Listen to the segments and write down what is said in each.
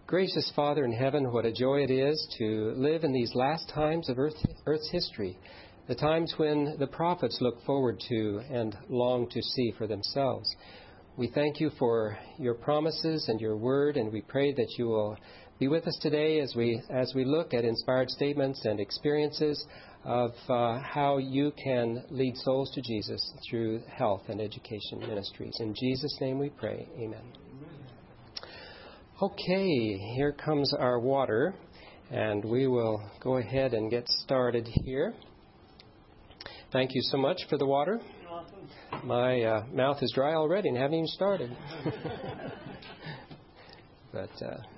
Gracious Father in heaven, what a joy it is to live in these last times of Earth's history, the times when the prophets look forward to and long to see for themselves. We thank you for your promises and your word, and we pray that you will be with us today as we look at inspired statements and experiences of how you can lead souls to Jesus through health and education ministries. In Jesus' name we pray. Amen. Okay, here comes our water, and we will go ahead and get started here. Thank you so much for the water. My mouth is dry already and haven't even started. But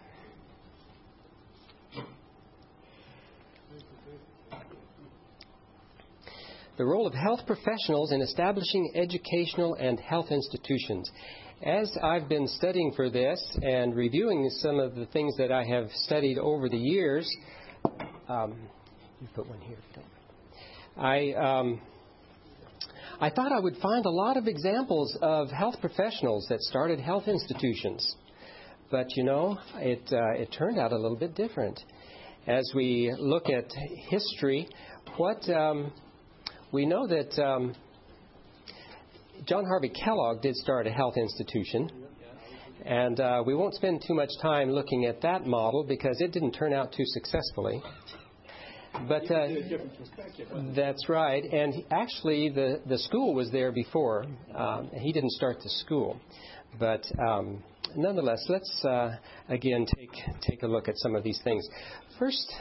the role of health professionals in establishing educational and health institutions. As I've been studying for this and reviewing some of the things that I have studied over the years, you put one here. I thought I would find a lot of examples of health professionals that started health institutions. But, it turned out a little bit different. As we look at history, we know that John Harvey Kellogg did start a health institution. And we won't spend too much time looking at that model because it didn't turn out too successfully. But that's right. And actually, the school was there before. He didn't start the school. But nonetheless, let's again take a look at some of these things. First,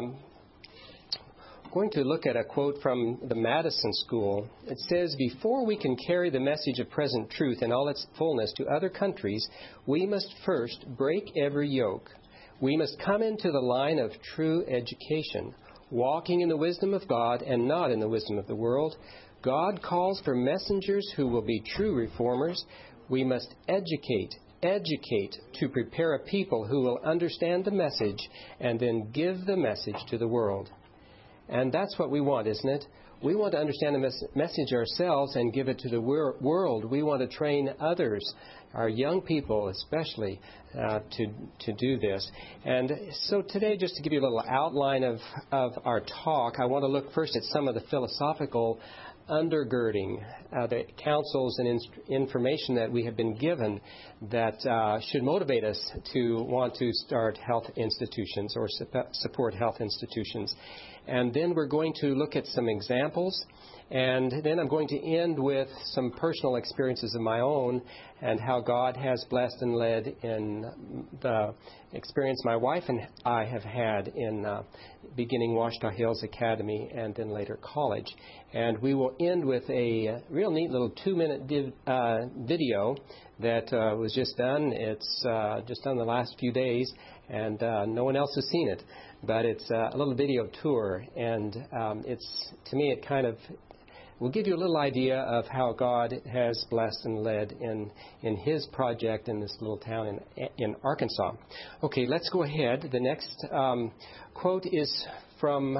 going to look at a quote from the Madison School. It says, "Before we can carry the message of present truth in all its fullness to other countries, we must first break every yoke. We must come into the line of true education, walking in the wisdom of God and not in the wisdom of the world. God calls for messengers who will be true reformers. We must educate to prepare a people who will understand the message and then give the message to the world." And that's what we want, isn't it? We want to understand the message ourselves and give it to the world. We want to train others, our young people especially, to do this. And so today, just to give you a little outline of our talk, I want to look first at some of the philosophical undergirding, the counsels and information that we have been given that should motivate us to want to start health institutions or support health institutions. And then we're going to look at some examples. And then I'm going to end with some personal experiences of my own and how God has blessed and led in the experience my wife and I have had in beginning Ouachita Hills Academy and then later college. And we will end with a real neat little 2-minute video that was just done. It's just done the last few days, and no one else has seen it. But it's a little video tour, and it's, to me, it kind of will give you a little idea of how God has blessed and led in His project in this little town in Arkansas. Okay, let's go ahead. The next quote is from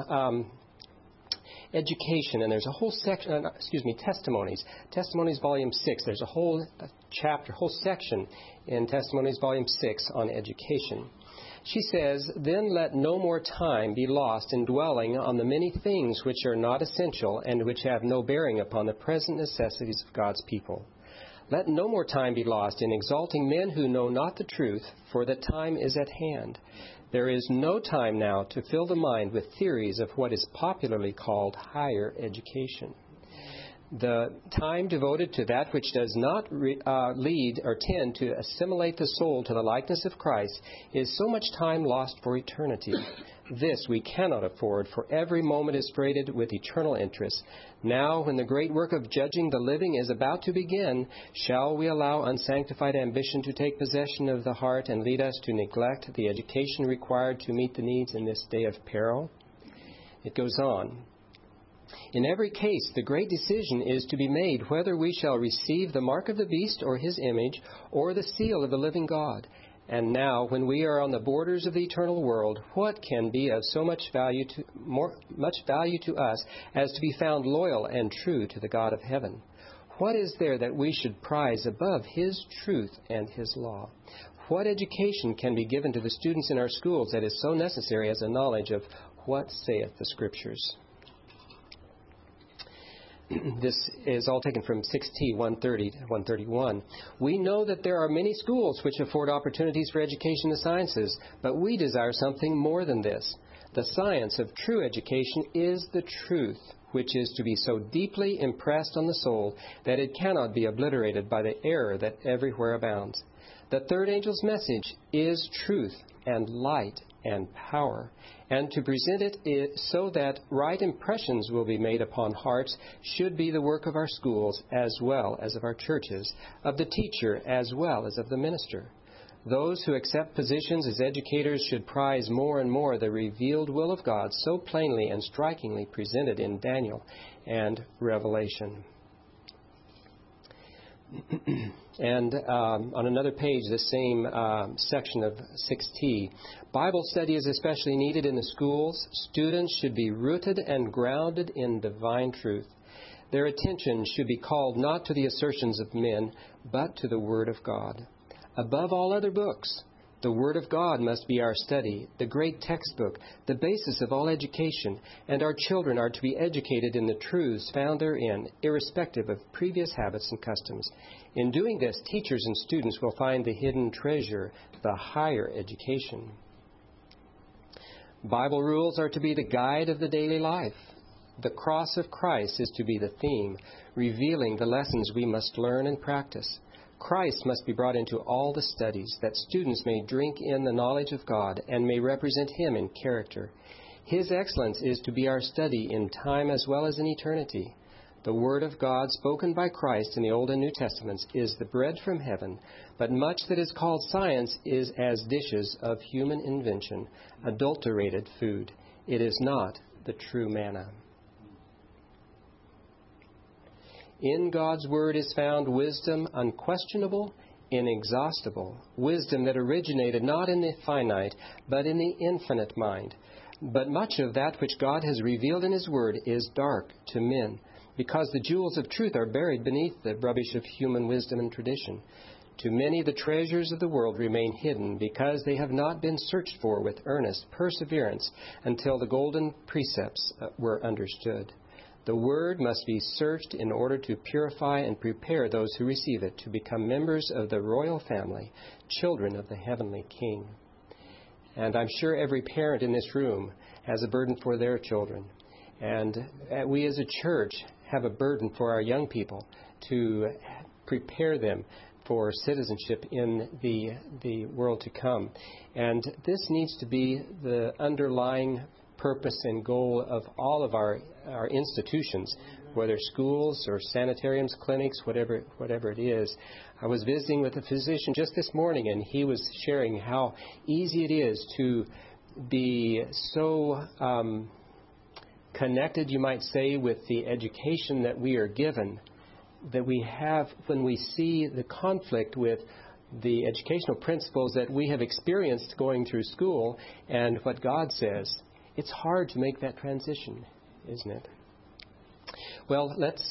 Education, and there's a whole section, Testimonies. Testimonies, Volume 6. There's a whole chapter, whole section in Testimonies, Volume 6 on education. She says, "Then let no more time be lost in dwelling on the many things which are not essential and which have no bearing upon the present necessities of God's people. Let no more time be lost in exalting men who know not the truth, for the time is at hand. There is no time now to fill the mind with theories of what is popularly called higher education. The time devoted to that which does not lead or tend to assimilate the soul to the likeness of Christ is so much time lost for eternity. This we cannot afford, for every moment is freighted with eternal interest. Now, when the great work of judging the living is about to begin, shall we allow unsanctified ambition to take possession of the heart and lead us to neglect the education required to meet the needs in this day of peril?" It goes on. "In every case, the great decision is to be made whether we shall receive the mark of the beast or his image or the seal of the living God. And now, when we are on the borders of the eternal world, what can be of so much value to us as to be found loyal and true to the God of heaven? What is there that we should prize above His truth and His law? what education can be given to the students in our schools that is so necessary as a knowledge of what saith the Scriptures? This is all taken from 6T 130 to 131. We know that there are many schools which afford opportunities for education in the sciences, but we desire something more than this. The science of true education is the truth, which is to be so deeply impressed on the soul that it cannot be obliterated by the error that everywhere abounds. The third angel's message is truth and light and power, and to present it so that right impressions will be made upon hearts should be the work of our schools as well as of our churches, of the teacher as well as of the minister. Those who accept positions as educators should prize more and more the revealed will of God so plainly and strikingly presented in Daniel and Revelation. And on another page, the same section of 6T, Bible study is especially needed in the schools. Students should be rooted and grounded in divine truth. Their attention should be called not to the assertions of men, but to the Word of God. Above all other books, the Word of God must be our study, the great textbook, the basis of all education, and our children are to be educated in the truths found therein, irrespective of previous habits and customs. In doing this, teachers and students will find the hidden treasure, the higher education. Bible rules are to be the guide of the daily life. The cross of Christ is to be the theme, revealing the lessons we must learn and practice. Christ must be brought into all the studies, that students may drink in the knowledge of God and may represent Him in character. His excellence is to be our study in time as well as in eternity. The Word of God spoken by Christ in the Old and New Testaments is the bread from heaven, but much that is called science is as dishes of human invention, adulterated food. It is not the true manna. In God's Word is found wisdom unquestionable, inexhaustible, wisdom that originated not in the finite, but in the infinite mind. But much of that which God has revealed in His Word is dark to men, because the jewels of truth are buried beneath the rubbish of human wisdom and tradition. To many the treasures of the world remain hidden, because they have not been searched for with earnest perseverance until the golden precepts were understood. The Word must be searched in order to purify and prepare those who receive it to become members of the royal family, children of the heavenly King. And I'm sure every parent in this room has a burden for their children. And we as a church have a burden for our young people to prepare them for citizenship in the world to come. And this needs to be the underlying purpose and goal of all of our institutions, whether schools or sanitariums, clinics, whatever it is. I was visiting with a physician just this morning, and he was sharing how easy it is to be so connected, you might say, with the education that we are given, that we have when we see the conflict with the educational principles that we have experienced going through school and what God says. It's hard to make that transition, isn't it? Well, let's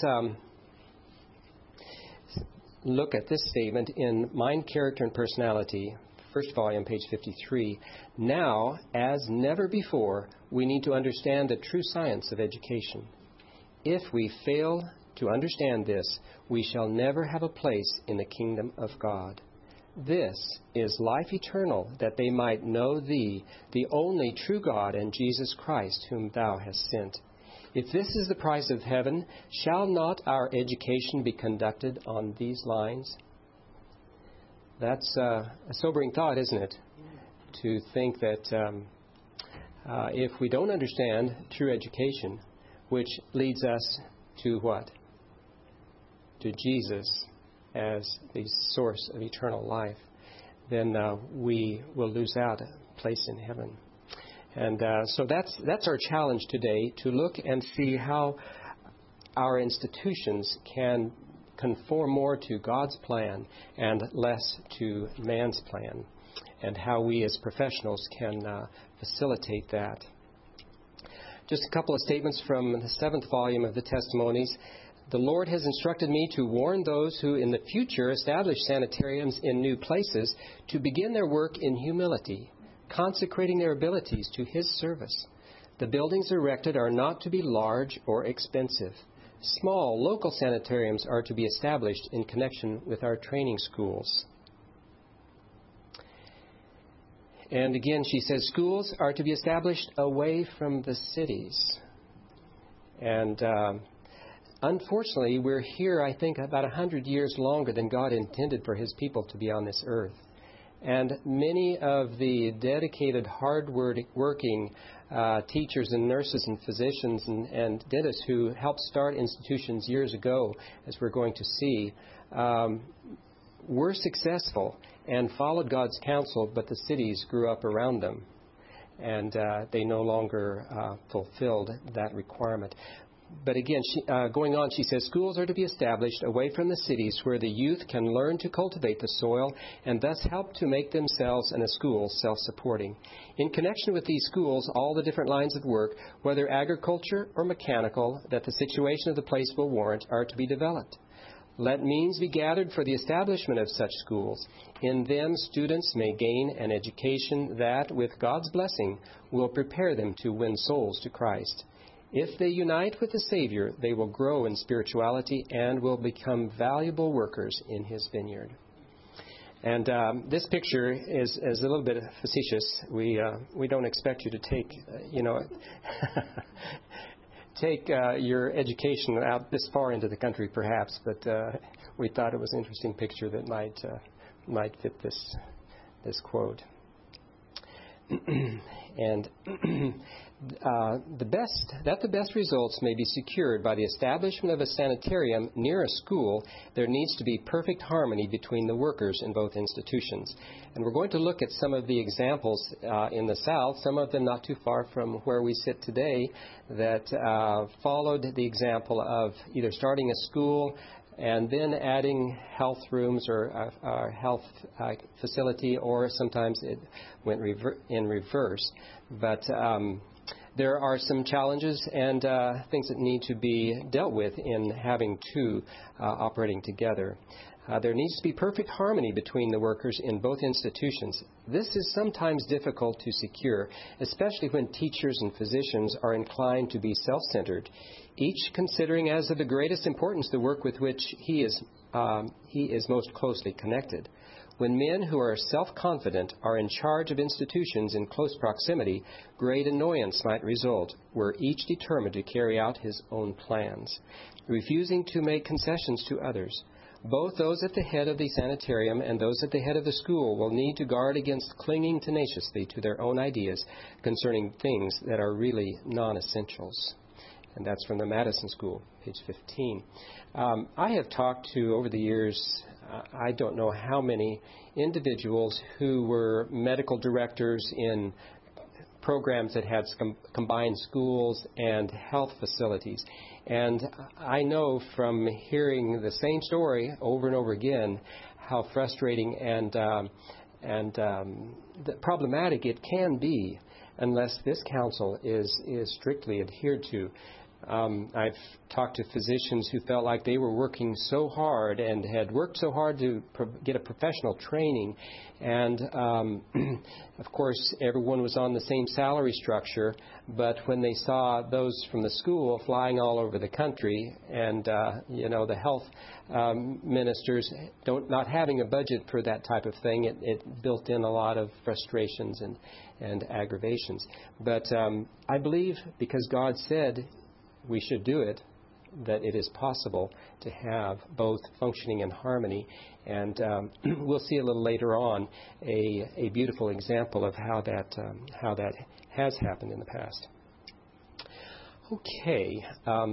look at this statement in Mind, Character, and Personality, first volume, page 53. Now, as never before, we need to understand the true science of education. If we fail to understand this, we shall never have a place in the kingdom of God. This is life eternal, that they might know Thee, the only true God, and Jesus Christ, whom Thou hast sent. If this is the price of heaven, shall not our education be conducted on these lines? That's a sobering thought, isn't it? To think that if we don't understand true education, which leads us to what? To Jesus as the source of eternal life, then we will lose out a place in heaven. And so that's our challenge today, to look and see how our institutions can conform more to God's plan and less to man's plan, and how we as professionals can facilitate that. Just a couple of statements from the 7th volume of the Testimonies. The Lord has instructed me to warn those who in the future establish sanitariums in new places to begin their work in humility, consecrating their abilities to His service. The buildings erected are not to be large or expensive. Small, local sanitariums are to be established in connection with our training schools. And again, she says, schools are to be established away from the cities. And unfortunately, we're here, I think, about 100 years longer than God intended for His people to be on this earth. And many of the dedicated, hard-working teachers and nurses and physicians and dentists who helped start institutions years ago, as we're going to see, were successful and followed God's counsel, but the cities grew up around them, and they no longer fulfilled that requirement. But again, going on, she says, schools are to be established away from the cities where the youth can learn to cultivate the soil and thus help to make themselves and a school self-supporting. In connection with these schools, all the different lines of work, whether agriculture or mechanical, that the situation of the place will warrant, are to be developed. Let means be gathered for the establishment of such schools. In them, students may gain an education that, with God's blessing, will prepare them to win souls to Christ. If they unite with the Savior, they will grow in spirituality and will become valuable workers in His vineyard. And this picture is a little bit facetious. We don't expect you to take your education out this far into the country, perhaps, but we thought it was an interesting picture that might fit this quote. And the best results may be secured by the establishment of a sanitarium near a school, there needs to be perfect harmony between the workers in both institutions. And we're going to look at some of the examples in the South, some of them not too far from where we sit today, that followed the example of either starting a school and then adding health rooms or a health facility, or sometimes it went in reverse. But there are some challenges and things that need to be dealt with in having two operating together. There needs to be perfect harmony between the workers in both institutions. This is sometimes difficult to secure, especially when teachers and physicians are inclined to be self-centered, each considering as of the greatest importance the work with which he is most closely connected. When men who are self-confident are in charge of institutions in close proximity, great annoyance might result, were each determined to carry out his own plans, refusing to make concessions to others. Both those at the head of the sanitarium and those at the head of the school will need to guard against clinging tenaciously to their own ideas concerning things that are really non-essentials. And that's from the Madison School, page 15. I have talked to, over the years, I don't know how many individuals who were medical directors in programs that had combined schools and health facilities. And I know from hearing the same story over and over again how frustrating and problematic it can be unless this counsel is strictly adhered to. I've talked to physicians who felt like they were working so hard and had worked so hard to get a professional training. And, of course, everyone was on the same salary structure. But when they saw those from the school flying all over the country and, the health ministers not having a budget for that type of thing, it built in a lot of frustrations and aggravations. But I believe because God said we should do it, that it is possible to have both functioning in harmony. And we'll see a little later on a beautiful example of how that has happened in the past. Okay.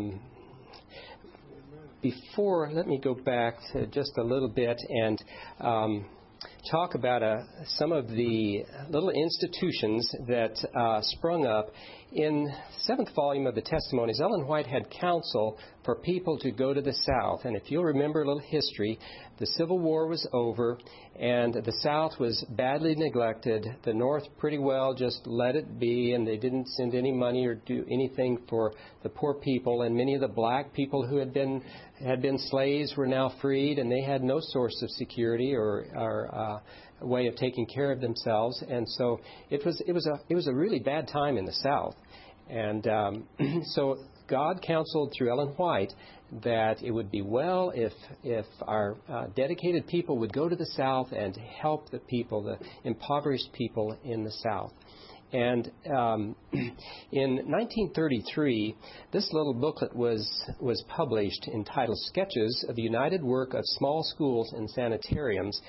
Let me go back to just a little bit and talk about some of the little institutions that sprung up. In the 7th volume of the Testimonies, Ellen White had counsel for people to go to the South. And if you'll remember a little history, The Civil War was over, and the South was badly neglected. The North pretty well just let it be, and they didn't send any money or do anything for the poor people. And many of the black people who had been slaves were now freed, and they had no source of security or way of taking care of themselves. And so it was a really bad time in the South. And so God counseled through Ellen White that it would be well if our dedicated people would go to the South and help the people, the impoverished people in the South. And in 1933, this little booklet was published entitled Sketches of the United Work of Small Schools and Sanitariums.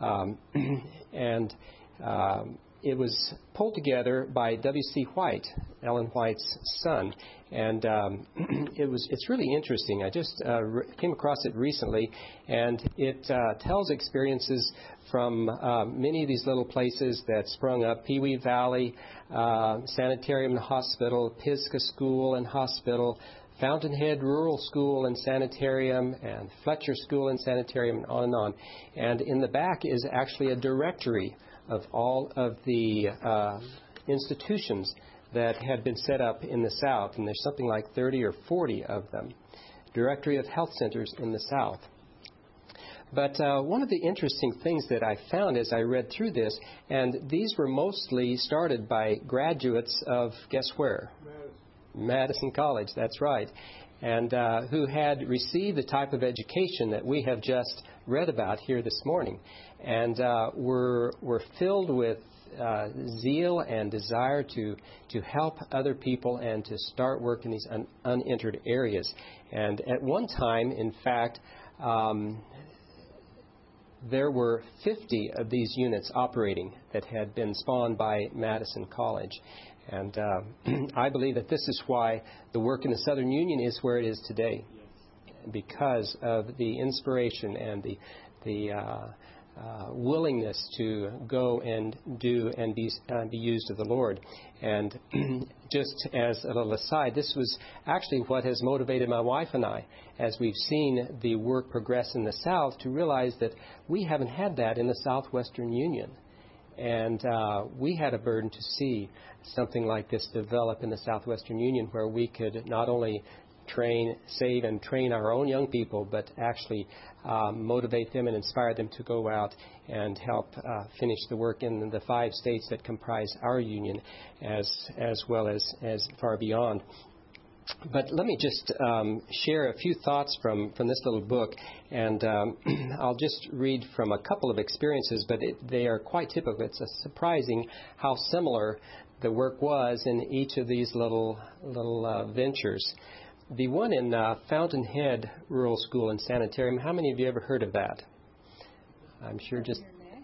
It was pulled together by W.C. White, Ellen White's son, and it's really interesting. I just came across it recently, and it tells experiences from many of these little places that sprung up: Pewee Valley Sanitarium and Hospital, Pisgah School and Hospital, Fountainhead Rural School and Sanitarium, and Fletcher School and Sanitarium, and on and on. And in the back is actually a directory of all of the institutions that had been set up in the South, and there's something like 30 or 40 of them. Directory of health centers in the South. But one of the interesting things that I found as I read through this, and these were mostly started by graduates of, guess where? Madison College, that's right, and who had received the type of education that we have just read about here this morning, and were filled with zeal and desire to help other people and to start work in these unentered areas. And at one time, in fact, there were 50 of these units operating that had been spawned by Madison College. And I believe that this is why the work in the Southern Union is where it is today, because of the inspiration and the willingness to go and do and be used of the Lord. And just as a little aside, this was actually what has motivated my wife and I, as we've seen the work progress in the South, to realize that we haven't had that in the Southwestern Union. And we had a burden to see something like this develop in the Southwestern Union, where we could not only save and train our own young people, but actually motivate them and inspire them to go out and help finish the work in the 5 states that comprise our union, as well as far beyond. But let me just share a few thoughts from this little book, and I'll just read from a couple of experiences, but they are quite typical. It's surprising how similar the work was in each of these little ventures. The one in Fountainhead Rural School and Sanitarium, how many of you ever heard of that? I'm sure just...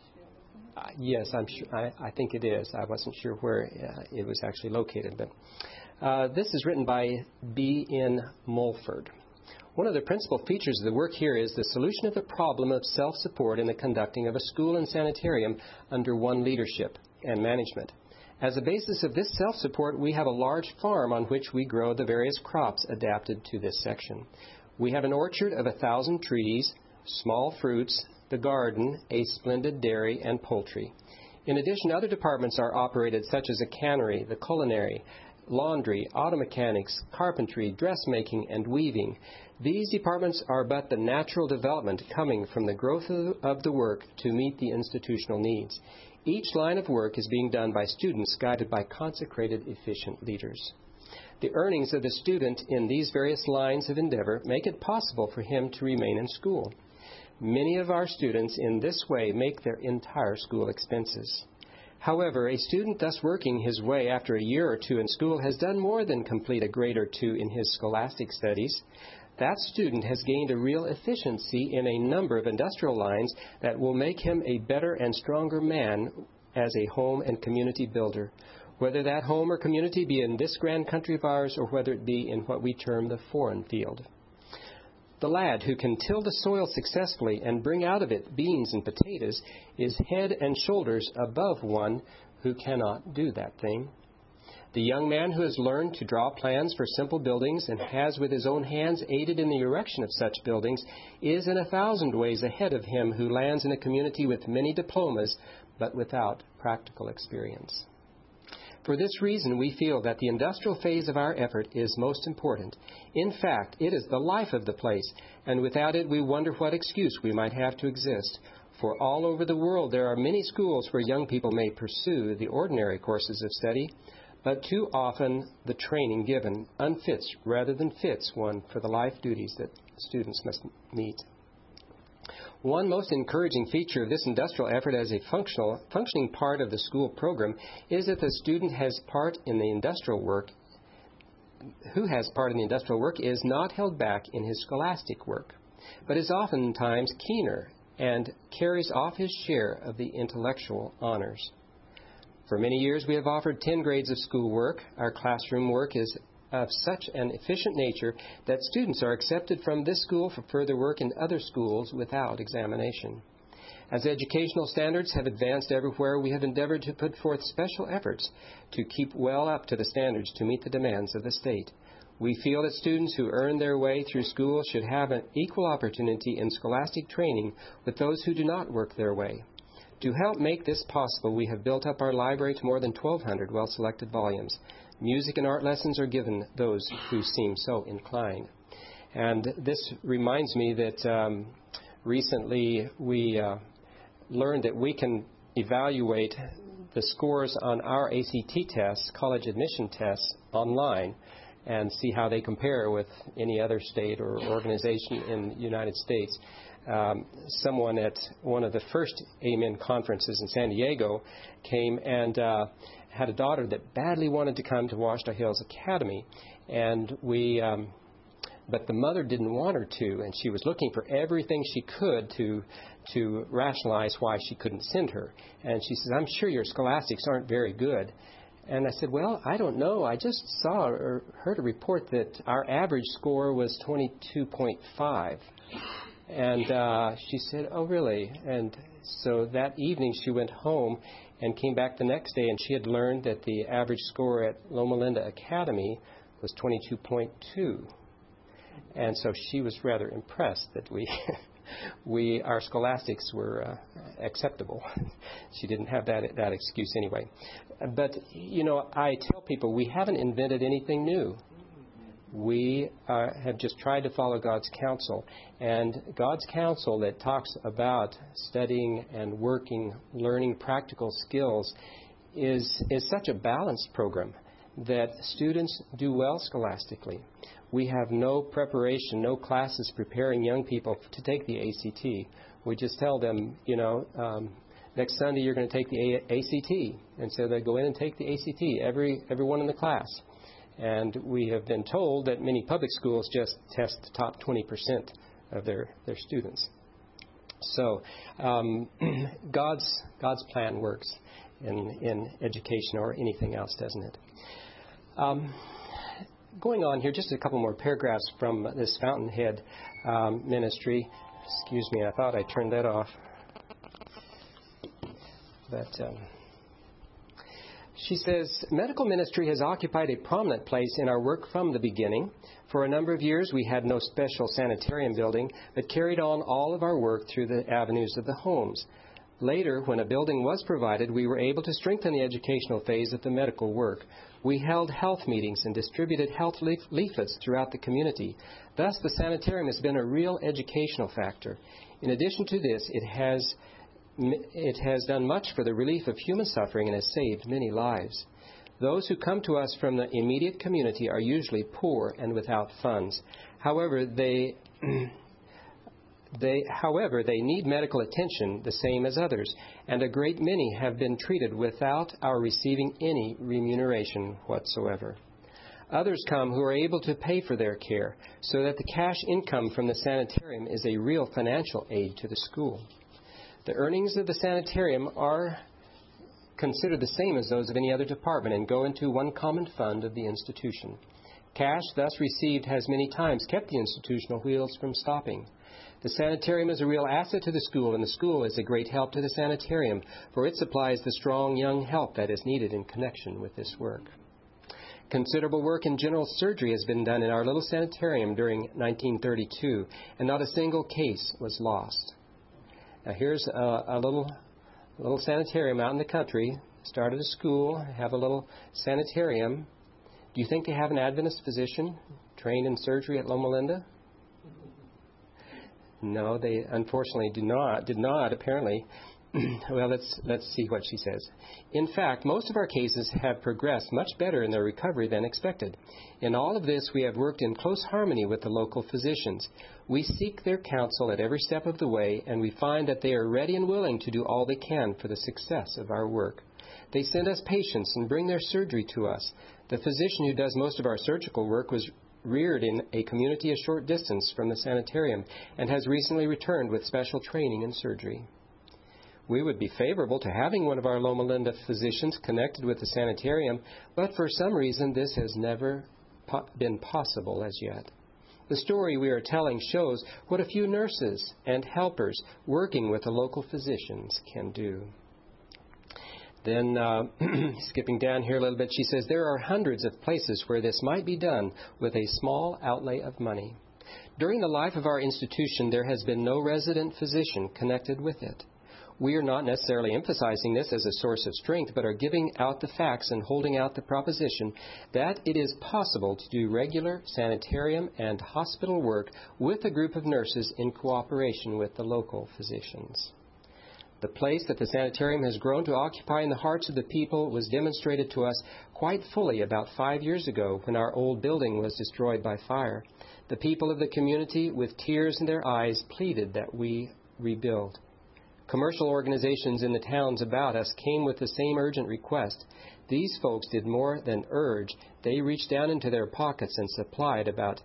yes, I'm sure. I think it is. I wasn't sure where it was actually located, but... this is written by B.N. Mulford. One of the principal features of the work here is the solution of the problem of self-support in the conducting of a school and sanitarium under one leadership and management. As a basis of this self-support, we have a large farm on which we grow the various crops adapted to this section. We have an orchard of 1,000 trees, small fruits, the garden, a splendid dairy, and poultry. In addition, other departments are operated, such as a cannery, the culinary, laundry, auto mechanics, carpentry, dressmaking, and weaving. These departments are but the natural development coming from the growth of the work to meet the institutional needs. Each line of work is being done by students guided by consecrated, efficient leaders. The earnings of the student in these various lines of endeavor make it possible for him to remain in school. Many of our students in this way make their entire school expenses. However, a student thus working his way after a year or two in school has done more than complete a grade or two in his scholastic studies. That student has gained a real efficiency in a number of industrial lines that will make him a better and stronger man as a home and community builder, whether that home or community be in this grand country of ours or whether it be in what we term the foreign field. The lad who can till the soil successfully and bring out of it beans and potatoes is head and shoulders above one who cannot do that thing. The young man who has learned to draw plans for simple buildings and has with his own hands aided in the erection of such buildings is in 1,000 ways ahead of him who lands in a community with many diplomas but without practical experience. For this reason, we feel that the industrial phase of our effort is most important. In fact, it is the life of the place, and without it we wonder what excuse we might have to exist. For all over the world there are many schools where young people may pursue the ordinary courses of study, but too often the training given unfits rather than fits one for the life duties that students must meet. One most encouraging feature of this industrial effort as a functioning part of the school program is that the student who has part in the industrial work is not held back in his scholastic work, but is oftentimes keener and carries off his share of the intellectual honors. For many years we have offered 10 grades of schoolwork. Our classroom work is of such an efficient nature that students are accepted from this school for further work in other schools without examination. As educational standards have advanced everywhere, we have endeavored to put forth special efforts to keep well up to the standards to meet the demands of the state. We feel that students who earn their way through school should have an equal opportunity in scholastic training with those who do not work their way. To help make this possible, we have built up our library to more than 1,200 well-selected volumes. Music and art lessons are given those who seem so inclined. And this reminds me that recently we learned that we can evaluate the scores on our ACT tests, college admission tests, online, and see how they compare with any other state or organization in the United States. Someone at one of the first Amen conferences in San Diego came and had a daughter that badly wanted to come to Ouachita Hills Academy, and but the mother didn't want her to, and she was looking for everything she could to rationalize why she couldn't send her. And she says, "I'm sure your scholastics aren't very good." And I said, "Well, I don't know. I just saw or heard a report that our average score was 22.5. And she said, "Oh, really?" And so that evening she went home and came back the next day, and she had learned that the average score at Loma Linda Academy was 22.2. And so she was rather impressed that our scholastics were acceptable. She didn't have that excuse anyway. But, I tell people we haven't invented anything new. We have just tried to follow God's counsel. And God's counsel that talks about studying and working, learning practical skills is such a balanced program that students do well scholastically. We have no preparation, no classes preparing young people to take the ACT. We just tell them, next Sunday you're going to take the ACT. And so they go in and take the ACT, everyone in the class. And we have been told that many public schools just test the top 20% of their students. So God's plan works in education or anything else, doesn't it? Going on here, just a couple more paragraphs from this Fountainhead ministry. Excuse me, I thought I turned that off. But she says, medical ministry has occupied a prominent place in our work from the beginning. For a number of years, we had no special sanitarium building, but carried on all of our work through the avenues of the homes. Later, when a building was provided, we were able to strengthen the educational phase of the medical work. We held health meetings and distributed health leaflets throughout the community. Thus, the sanitarium has been a real educational factor. In addition to this, it has done much for the relief of human suffering and has saved many lives. Those who come to us from the immediate community are usually poor and without funds. However, they need medical attention the same as others, and a great many have been treated without our receiving any remuneration whatsoever. Others come who are able to pay for their care, so that the cash income from the sanitarium is a real financial aid to the school. The earnings of the sanitarium are considered the same as those of any other department and go into one common fund of the institution. Cash thus received has many times kept the institutional wheels from stopping. The sanitarium is a real asset to the school, and the school is a great help to the sanitarium, for it supplies the strong young help that is needed in connection with this work. Considerable work in general surgery has been done in our little sanitarium during 1932, and not a single case was lost. Now here's a little sanitarium out in the country. Started a school, have a little sanitarium. Do you think they have an Adventist physician trained in surgery at Loma Linda? No, they unfortunately did not, apparently. Well, let's see what she says. In fact, most of our cases have progressed much better in their recovery than expected. In all of this, we have worked in close harmony with the local physicians. We seek their counsel at every step of the way, and we find that they are ready and willing to do all they can for the success of our work. They send us patients and bring their surgery to us. The physician who does most of our surgical work was reared in a community a short distance from the sanitarium and has recently returned with special training in surgery. We would be favorable to having one of our Loma Linda physicians connected with the sanitarium, but for some reason this has never been possible as yet. The story we are telling shows what a few nurses and helpers working with the local physicians can do. Then, skipping down here a little bit, she says, there are hundreds of places where this might be done with a small outlay of money. During the life of our institution, there has been no resident physician connected with it. We are not necessarily emphasizing this as a source of strength, but are giving out the facts and holding out the proposition that it is possible to do regular sanitarium and hospital work with a group of nurses in cooperation with the local physicians. The place that the sanitarium has grown to occupy in the hearts of the people was demonstrated to us quite fully about 5 years ago when our old building was destroyed by fire. The people of the community, with tears in their eyes, pleaded that we rebuild. Commercial organizations in the towns about us came with the same urgent request. These folks did more than urge. They reached down into their pockets and supplied about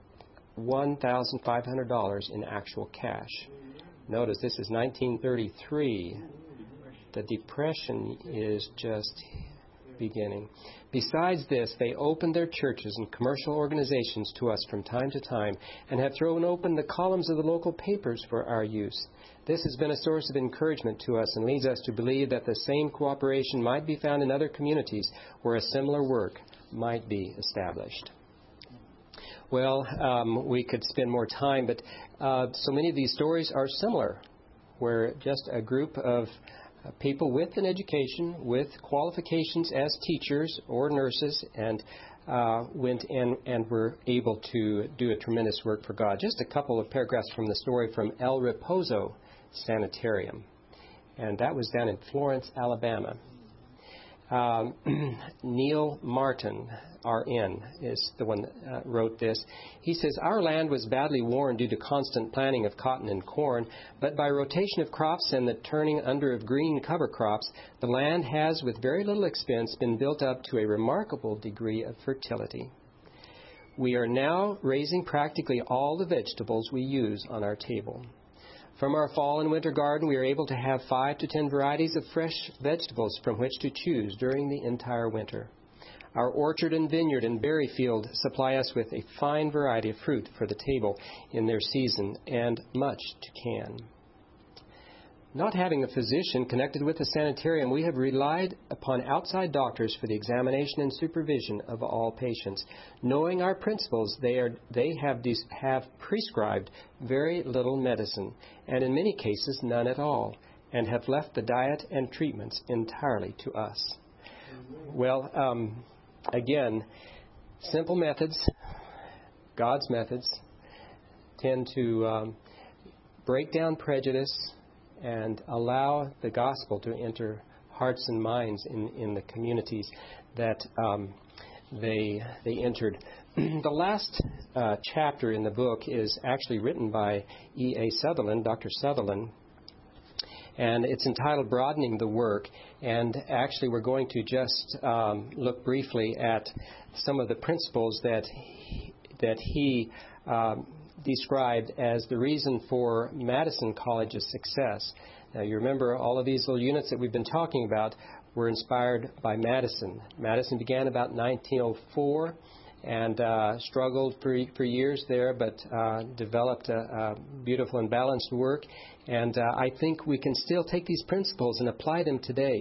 $1,500 in actual cash. Notice this is 1933. The Depression is just beginning. Besides this, they opened their churches and commercial organizations to us from time to time and have thrown open the columns of the local papers for our use. This has been a source of encouragement to us and leads us to believe that the same cooperation might be found in other communities where a similar work might be established. Well, we could spend more time, but so many of these stories are similar, where just a group of people with an education, with qualifications as teachers or nurses, and went in and were able to do a tremendous work for God. Just a couple of paragraphs from the story from El Reposo Sanitarium, and that was down in Florence, Alabama. Neil Martin, RN, is the one that wrote this. He says, our land was badly worn due to constant planting of cotton and corn, but by rotation of crops and the turning under of green cover crops, the land has, with very little expense, been built up to a remarkable degree of fertility. We are now raising practically all the vegetables we use on our table. From our fall and winter garden, we are able to have 5 to 10 varieties of fresh vegetables from which to choose during the entire winter. Our orchard and vineyard and berry field supply us with a fine variety of fruit for the table in their season and much to can. Not having a physician connected with the sanitarium, we have relied upon outside doctors for the examination and supervision of all patients. Knowing our principles, they have prescribed very little medicine, and in many cases none at all, and have left the diet and treatments entirely to us. Well, again, simple methods, God's methods, tend to break down prejudice and allow the gospel to enter hearts and minds in the communities that they entered. The last chapter in the book is actually written by E.A. Sutherland, Dr. Sutherland, and it's entitled Broadening the Work. And actually we're going to just look briefly at some of the principles that he described as the reason for Madison College's success. Now, you remember all of these little units that we've been talking about were inspired by Madison. Madison began about 1904 and struggled for years there, but developed a beautiful and balanced work. And I think we can still take these principles and apply them today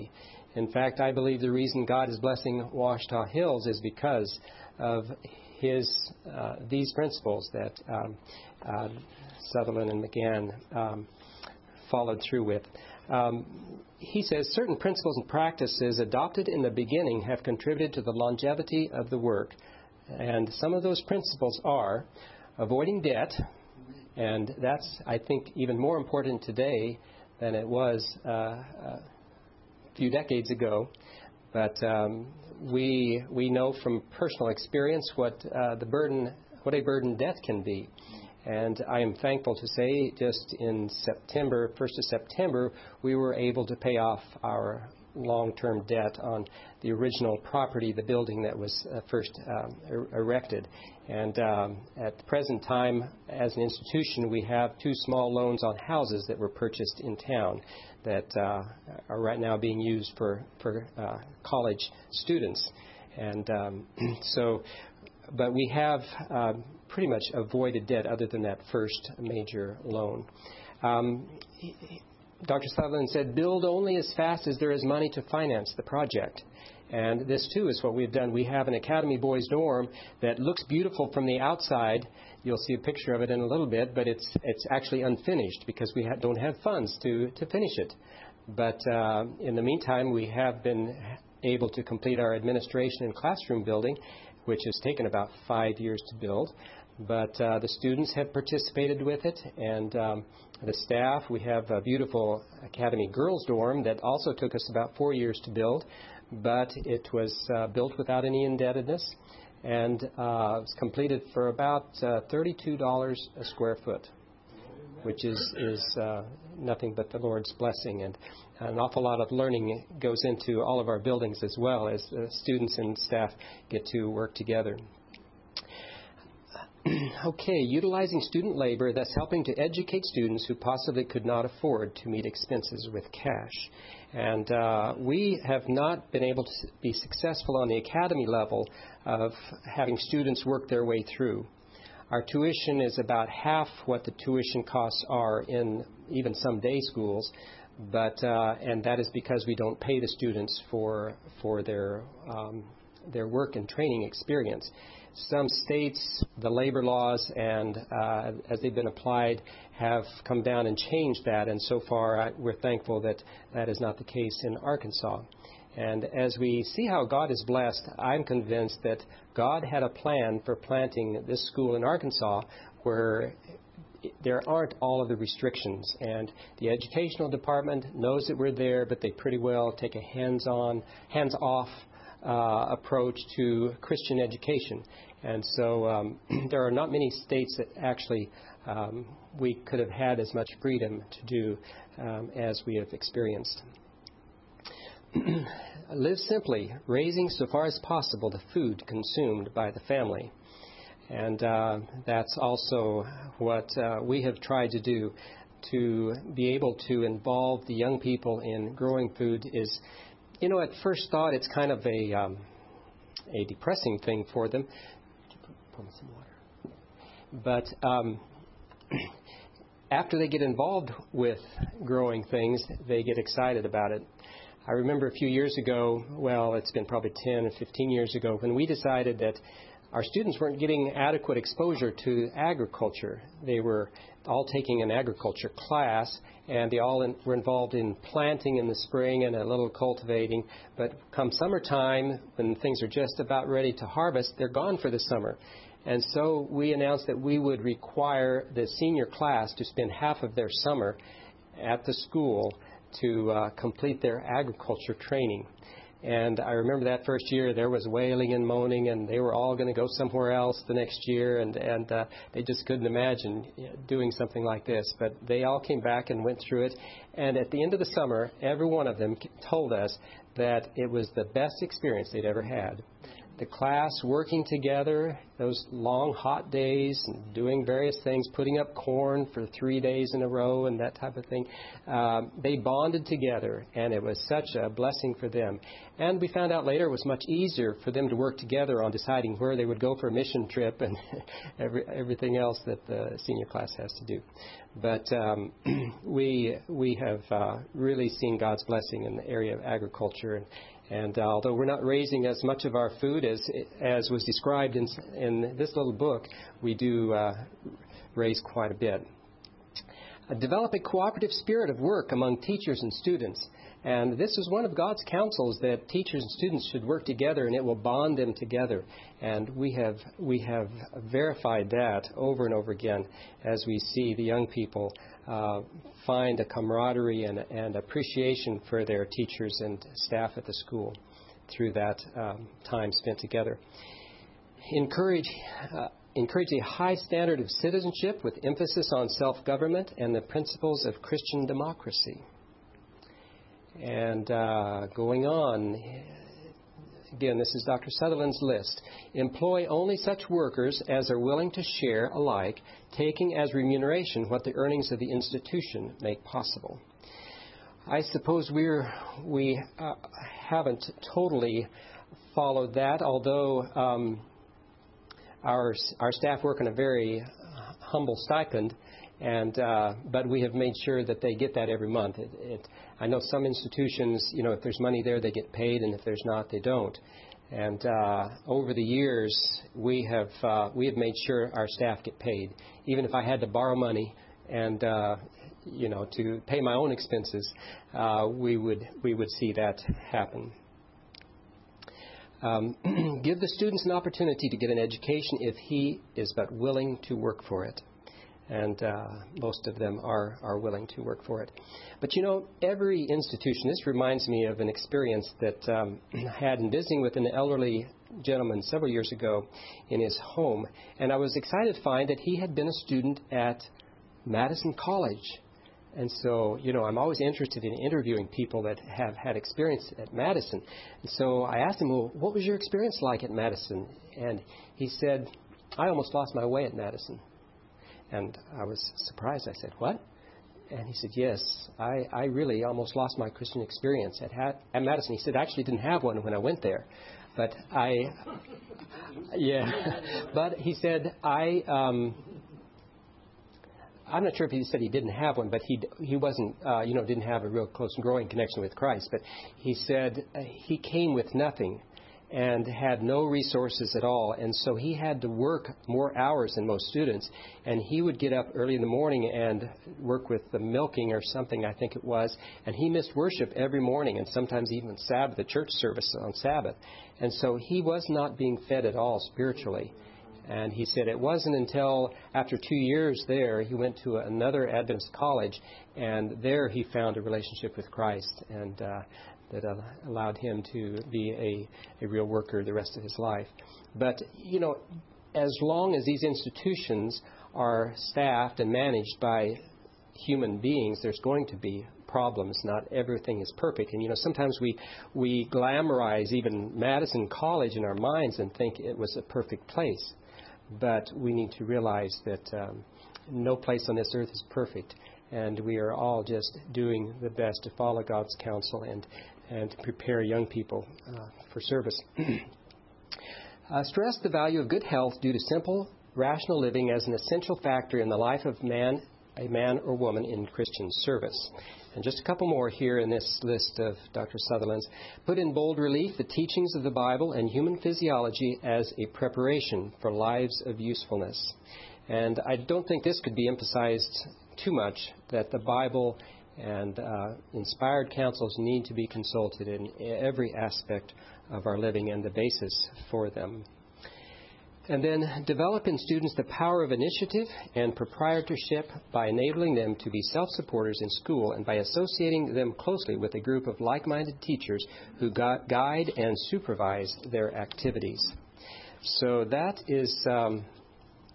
In fact, I believe the reason God is blessing Ouachita Hills is because of these principles that Sutherland and McGann followed through with. He says, certain principles and practices adopted in the beginning have contributed to the longevity of the work. And some of those principles are avoiding debt, and that's, I think, even more important today than it was a few decades ago. But we know from personal experience what a burden debt can be. And I am thankful to say just in September, 1st of September, we were able to pay off our long-term debt on the original property, the building that was first erected. And at the present time, as an institution, we have 2 small loans on houses that were purchased in town that are right now being used for college students. And but we have pretty much avoided debt other than that first major loan. Dr. Sutherland said, build only as fast as there is money to finance the project. And this, too, is what we've done. We have an Academy Boys dorm that looks beautiful from the outside. You'll see a picture of it in a little bit, but it's actually unfinished because we don't have funds to finish it. But in the meantime, we have been able to complete our administration and classroom building, which has taken about 5 years to build. But the students have participated with it, and the staff. We have a beautiful Academy Girls dorm that also took us about 4 years to build, but it was built without any indebtedness, and it was completed for about $32 a square foot, which is nothing but the Lord's blessing. And an awful lot of learning goes into all of our buildings as well as students and staff get to work together. Okay, utilizing student labor that's helping to educate students who possibly could not afford to meet expenses with cash. And we have not been able to be successful on the academy level of having students work their way through. Our tuition is about half what the tuition costs are in even some day schools, but and that is because we don't pay the students for their work and training experience. Some states, the labor laws, and as they've been applied, have come down and changed that, and so far we're thankful that that is not the case in Arkansas. And as we see how God is blessed, I'm convinced that God had a plan for planting this school in Arkansas where there aren't all of the restrictions. And the educational department knows that we're there, but they pretty well take a hands-off approach to Christian education. And so there are not many states that actually we could have had as much freedom to do as we have experienced. Live simply, raising so far as possible the food consumed by the family. And that's also what we have tried to do, to be able to involve the young people in growing food. Is, at first thought, it's kind of a depressing thing for them. Pour me some water. But after they get involved with growing things, they get excited about it. I remember a few years ago, well, it's been probably 10 or 15 years ago, when we decided that our students weren't getting adequate exposure to agriculture. They were all taking an agriculture class, and they all were involved in planting in the spring and a little cultivating. But come summertime, when things are just about ready to harvest, they're gone for the summer. And so we announced that we would require the senior class to spend half of their summer at the school to complete their agriculture training. And I remember that first year there was wailing and moaning, and they were all going to go somewhere else the next year, and they just couldn't imagine doing something like this. But they all came back and went through it. And at the end of the summer, every one of them told us that it was the best experience they'd ever had. the class working together, those long, hot days, and doing various things, putting up corn for 3 days in a row and that type of thing. They bonded together, and it was such a blessing for them. And we found out later it was much easier for them to work together on deciding where they would go for a mission trip and everything else that the senior class has to do. But we have really seen God's blessing in the area of agriculture. And although we're not raising as much of our food as was described in this little book, we do raise quite a bit. Develop a cooperative spirit of work among teachers and students. And this is one of God's counsels, that teachers and students should work together, and it will bond them together. And we have verified that over and over again as we see the young people find a camaraderie and appreciation for their teachers and staff at the school through that time spent together. Encourage a high standard of citizenship with emphasis on self-government and the principles of Christian democracy. And going on, again, this is Dr. Sutherland's list. Employ only such workers as are willing to share alike, taking as remuneration what the earnings of the institution make possible. I suppose we haven't totally followed that, although our staff work on a very humble stipend, but we have made sure that they get that every month. I know some institutions, if there's money there, they get paid, and if there's not, they don't. And over the years, we have made sure our staff get paid, even if I had to borrow money and to pay my own expenses, we would see that happen. Give the students an opportunity to get an education if he is but willing to work for it. And most of them are willing to work for it. But every institution, this reminds me of an experience that I had in visiting with an elderly gentleman several years ago in his home. And I was excited to find that he had been a student at Madison College. And so, I'm always interested in interviewing people that have had experience at Madison. And so I asked him, well, what was your experience like at Madison? And he said, I almost lost my way at Madison. And I was surprised. I said, what? And he said, yes, I really almost lost my Christian experience at Madison. He said, I actually didn't have one when I went there. But but he said, I'm not sure if he said he didn't have one, but he wasn't, didn't have a real close and growing connection with Christ. But he said he came with nothing and had no resources at all. And so he had to work more hours than most students. And he would get up early in the morning and work with the milking or something, I think it was. And he missed worship every morning, and sometimes even Sabbath, the church service on Sabbath. And so he was not being fed at all spiritually. And he said it wasn't until after 2 years there, he went to another Adventist college, and there he found a relationship with Christ, and that allowed him to be a real worker the rest of his life. But, as long as these institutions are staffed and managed by human beings, there's going to be problems. Not everything is perfect. And, sometimes we glamorize even Madison College in our minds and think it was a perfect place. But we need to realize that no place on this earth is perfect, and we are all just doing the best to follow God's counsel and to prepare young people for service. Stress the value of good health due to simple, rational living as an essential factor in the life of a man or woman in Christian service. And just a couple more here in this list of Dr. Sutherland's. Put in bold relief the teachings of the Bible and human physiology as a preparation for lives of usefulness. And I don't think this could be emphasized too much, that the Bible and inspired counsels need to be consulted in every aspect of our living and the basis for them. And then develop in students the power of initiative and proprietorship by enabling them to be self-supporters in school and by associating them closely with a group of like-minded teachers who guide and supervise their activities. So that is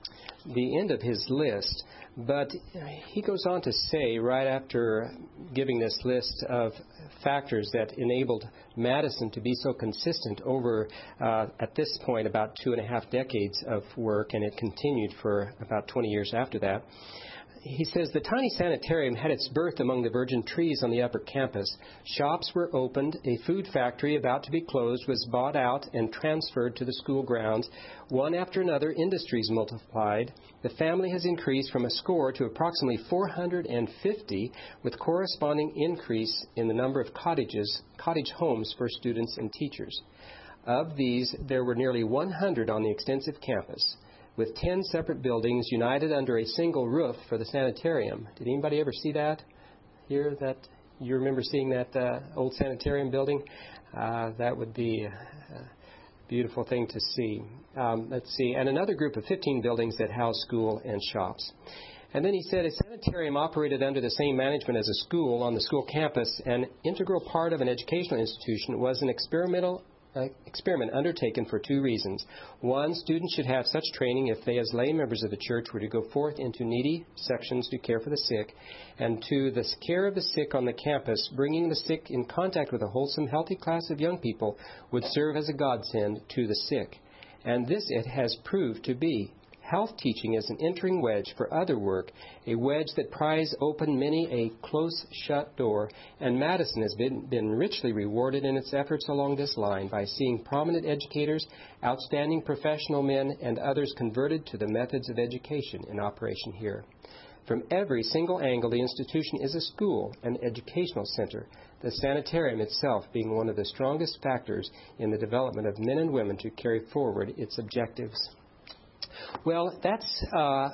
the end of his list. But he goes on to say, right after giving this list of factors that enabled Madison to be so consistent over, at this point, about 2.5 decades of work, and it continued for about 20 years after that. He says, the tiny sanitarium had its birth among the virgin trees on the upper campus. Shops were opened. A food factory about to be closed was bought out and transferred to the school grounds. One after another, industries multiplied. The family has increased from a score to approximately 450, with corresponding increase in the number of cottage homes for students and teachers. Of these, there were nearly 100 on the extensive campus, with 10 separate buildings united under a single roof for the sanitarium. Did anybody ever see that? Here, that you remember seeing that old sanitarium building? That would be a beautiful thing to see. Let's see. And another group of 15 buildings that house school and shops. And then he said a sanitarium operated under the same management as a school on the school campus. An integral part of an educational institution was an experiment undertaken for 2 reasons. One, students should have such training if they, as lay members of the church, were to go forth into needy sections to care for the sick. And 2, the care of the sick on the campus, bringing the sick in contact with a wholesome, healthy class of young people, would serve as a godsend to the sick. And this it has proved to be. Health teaching is an entering wedge for other work, a wedge that pries open many a close-shut door, and Madison has been richly rewarded in its efforts along this line by seeing prominent educators, outstanding professional men, and others converted to the methods of education in operation here. From every single angle, the institution is a school, an educational center, the sanitarium itself being one of the strongest factors in the development of men and women to carry forward its objectives. Well, that's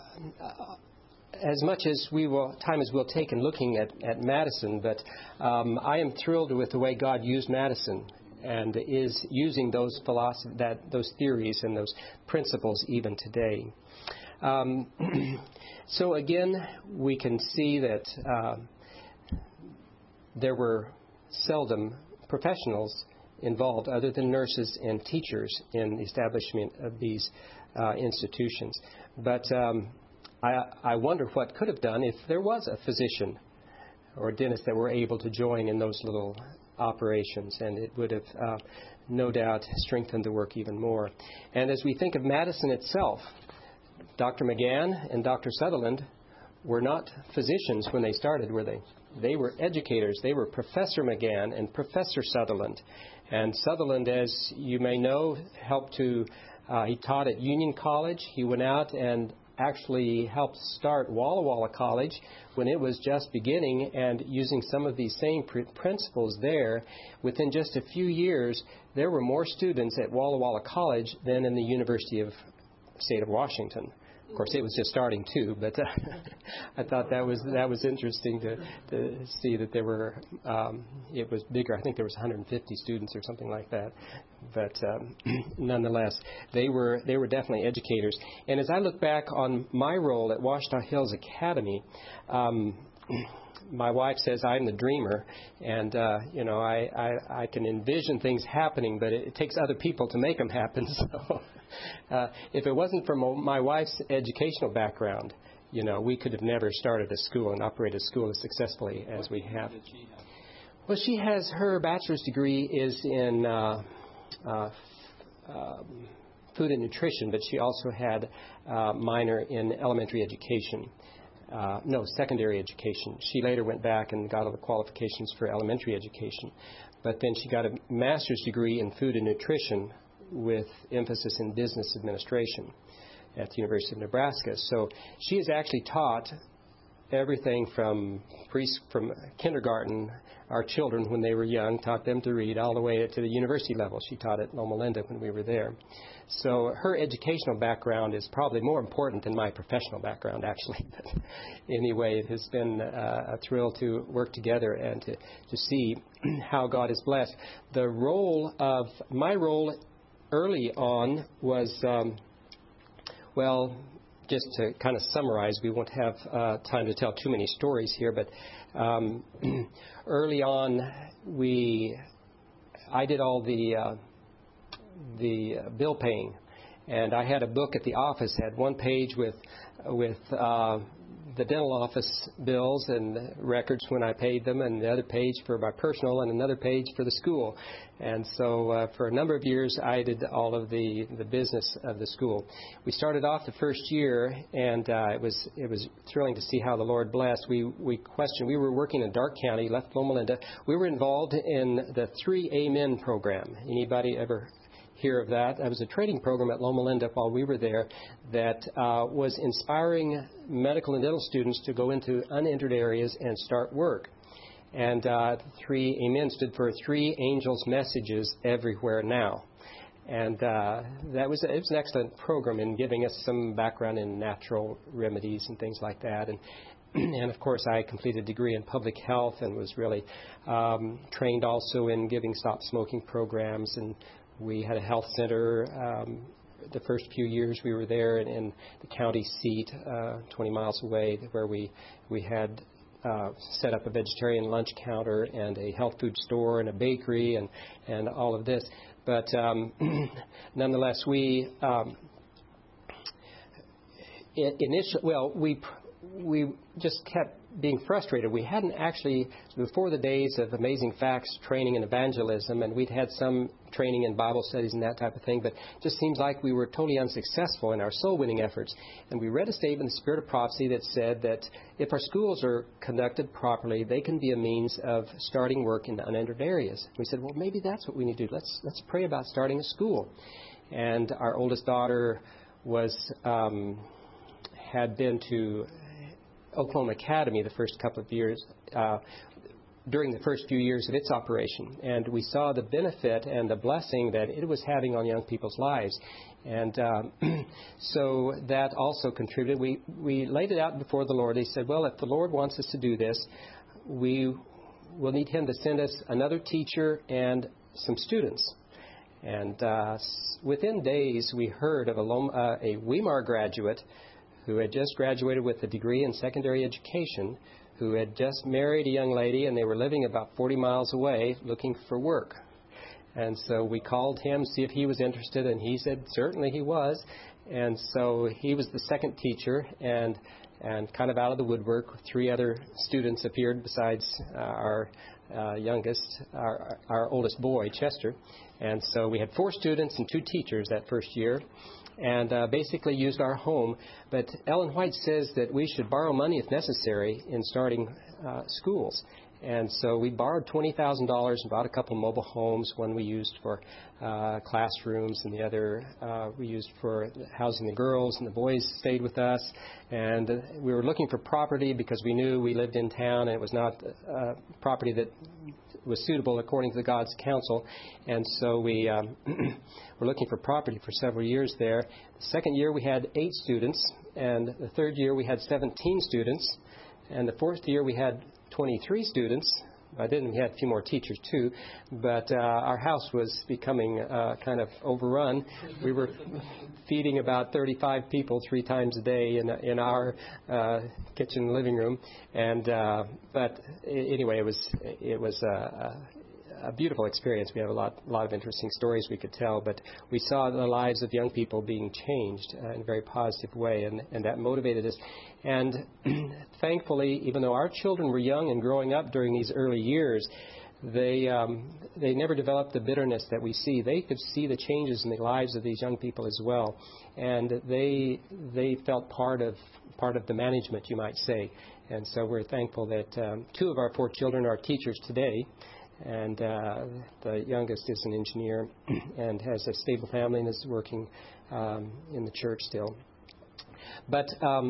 as much as time as we'll take in looking at Madison, but I am thrilled with the way God used Madison and is using those those theories and those principles even today. So again, we can see that there were seldom professionals involved other than nurses and teachers in the establishment of these institutions. But I wonder what could have done if there was a physician or a dentist that were able to join in those little operations, and it would have no doubt strengthened the work even more. And as we think of Madison itself, Dr. McGann and Dr. Sutherland were not physicians when they started, were they? They were educators. They were Professor McGann and Professor Sutherland. And Sutherland, as you may know, he taught at Union College. He went out and actually helped start Walla Walla College when it was just beginning, and using some of these same principles there, within just a few years, there were more students at Walla Walla College than in the University of State of Washington. Of course, it was just starting too, but I thought that was interesting to see that there were. It was bigger. I think there was 150 students or something like that. But nonetheless, they were definitely educators. And as I look back on my role at Ouachita Hills Academy, my wife says I'm the dreamer, and I can envision things happening, but it takes other people to make them happen. So if it wasn't for my wife's educational background, we could have never started a school and operated a school as successfully as we have. Well, she has her bachelor's degree is in food and nutrition, but she also had a minor in elementary education. Secondary education. She later went back and got all the qualifications for elementary education. But then she got a master's degree in food and nutrition with emphasis in business administration at the University of Nebraska. So she has actually taught everything from kindergarten, our children when they were young, taught them to read, all the way to the university level. She taught at Loma Linda when we were there. So her educational background is probably more important than my professional background, actually. But anyway, it has been a thrill to work together and to see how God is blessed. My role early on was, just to kind of summarize, we won't have time to tell too many stories here, but early on, I did all the bill paying And I had a book at the office, had one page with the dental office bills and records when I paid them, and the other page for my personal, and another page for the school. And so for a number of years, I did all of the business of the school. We started off the first year, and it was thrilling to see how the Lord blessed. We were working in Darke County, left Loma Linda. We were involved in the 3 Amen program. Anybody ever hear of that? That was a training program at Loma Linda while we were there that was inspiring medical and dental students to go into unentered areas and start work. And 3 Amen stood for 3 angels' messages everywhere now. And it was an excellent program in giving us some background in natural remedies and things like that. And of course, I completed a degree in public health and was really trained also in giving stop smoking programs. And we had a health center. The first few years we were there in the county seat, 20 miles away, where we had set up a vegetarian lunch counter and a health food store and a bakery and all of this. But nonetheless, we just kept being frustrated. We hadn't actually, before the days of Amazing Facts training in evangelism, and we'd had some training in Bible studies and that type of thing, but it just seems like we were totally unsuccessful in our soul-winning efforts. And we read a statement in the Spirit of Prophecy that said that if our schools are conducted properly, they can be a means of starting work in unentered areas. We said, well, maybe that's what we need to do. Let's pray about starting a school. And our oldest daughter had been to Oklahoma Academy the first couple of years, during the first few years of its operation. And we saw the benefit and the blessing that it was having on young people's lives. And so that also contributed. We laid it out before the Lord. He said, well, if the Lord wants us to do this, we will need Him to send us another teacher and some students. And within days, we heard of a Weimar graduate who had just graduated with a degree in secondary education, who had just married a young lady, and they were living about 40 miles away looking for work. And so we called him to see if he was interested, and he said certainly he was. And so he was the second teacher, and kind of out of the woodwork, 3 other students appeared besides our youngest, our oldest boy, Chester. And so we had 4 students and 2 teachers that first year, and basically used our home. But Ellen White says that we should borrow money if necessary in starting schools. And so we borrowed $20,000 and bought a couple of mobile homes. One we used for classrooms, and the other we used for housing the girls, and the boys stayed with us. And we were looking for property because we knew we lived in town, and it was not property that was suitable according to God's counsel. And so we were looking for property for several years there. The second year we had 8 students, and the third year we had 17 students, and the fourth year we had 23 students. By then we had a few more teachers too, but our house was becoming kind of overrun. We were feeding about 35 people 3 times a day in our kitchen and living room, and but anyway, it was a beautiful experience. We have a lot of interesting stories we could tell, but we saw the lives of young people being changed in a very positive way, and that motivated us. And thankfully, even though our children were young and growing up during these early years, they never developed the bitterness that we see. They could see the changes in the lives of these young people as well, and they felt part of the management, you might say. And so we're thankful that 2 of our 4 children are teachers today. And the youngest is an engineer and has a stable family and is working in the church still. But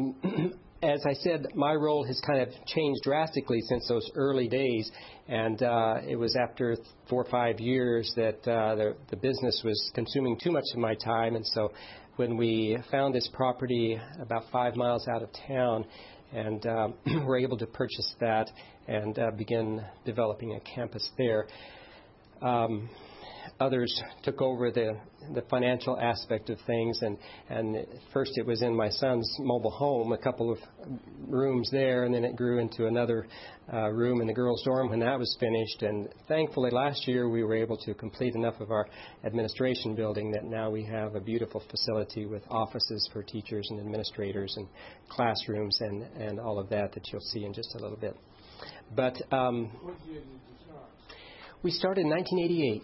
as I said, my role has kind of changed drastically since those early days. And it was after 4 or 5 years that the business was consuming too much of my time. And so when we found this property about 5 miles out of town, and were able to purchase that and begin developing a campus there. others took over the financial aspect of things, and first it was in my son's mobile home, a couple of rooms there, and then it grew into another room in the girls' dorm when that was finished. And thankfully last year we were able to complete enough of our administration building that now we have a beautiful facility with offices for teachers and administrators and classrooms and all of that you'll see in just a little bit. But what year did you start? We started in 1988.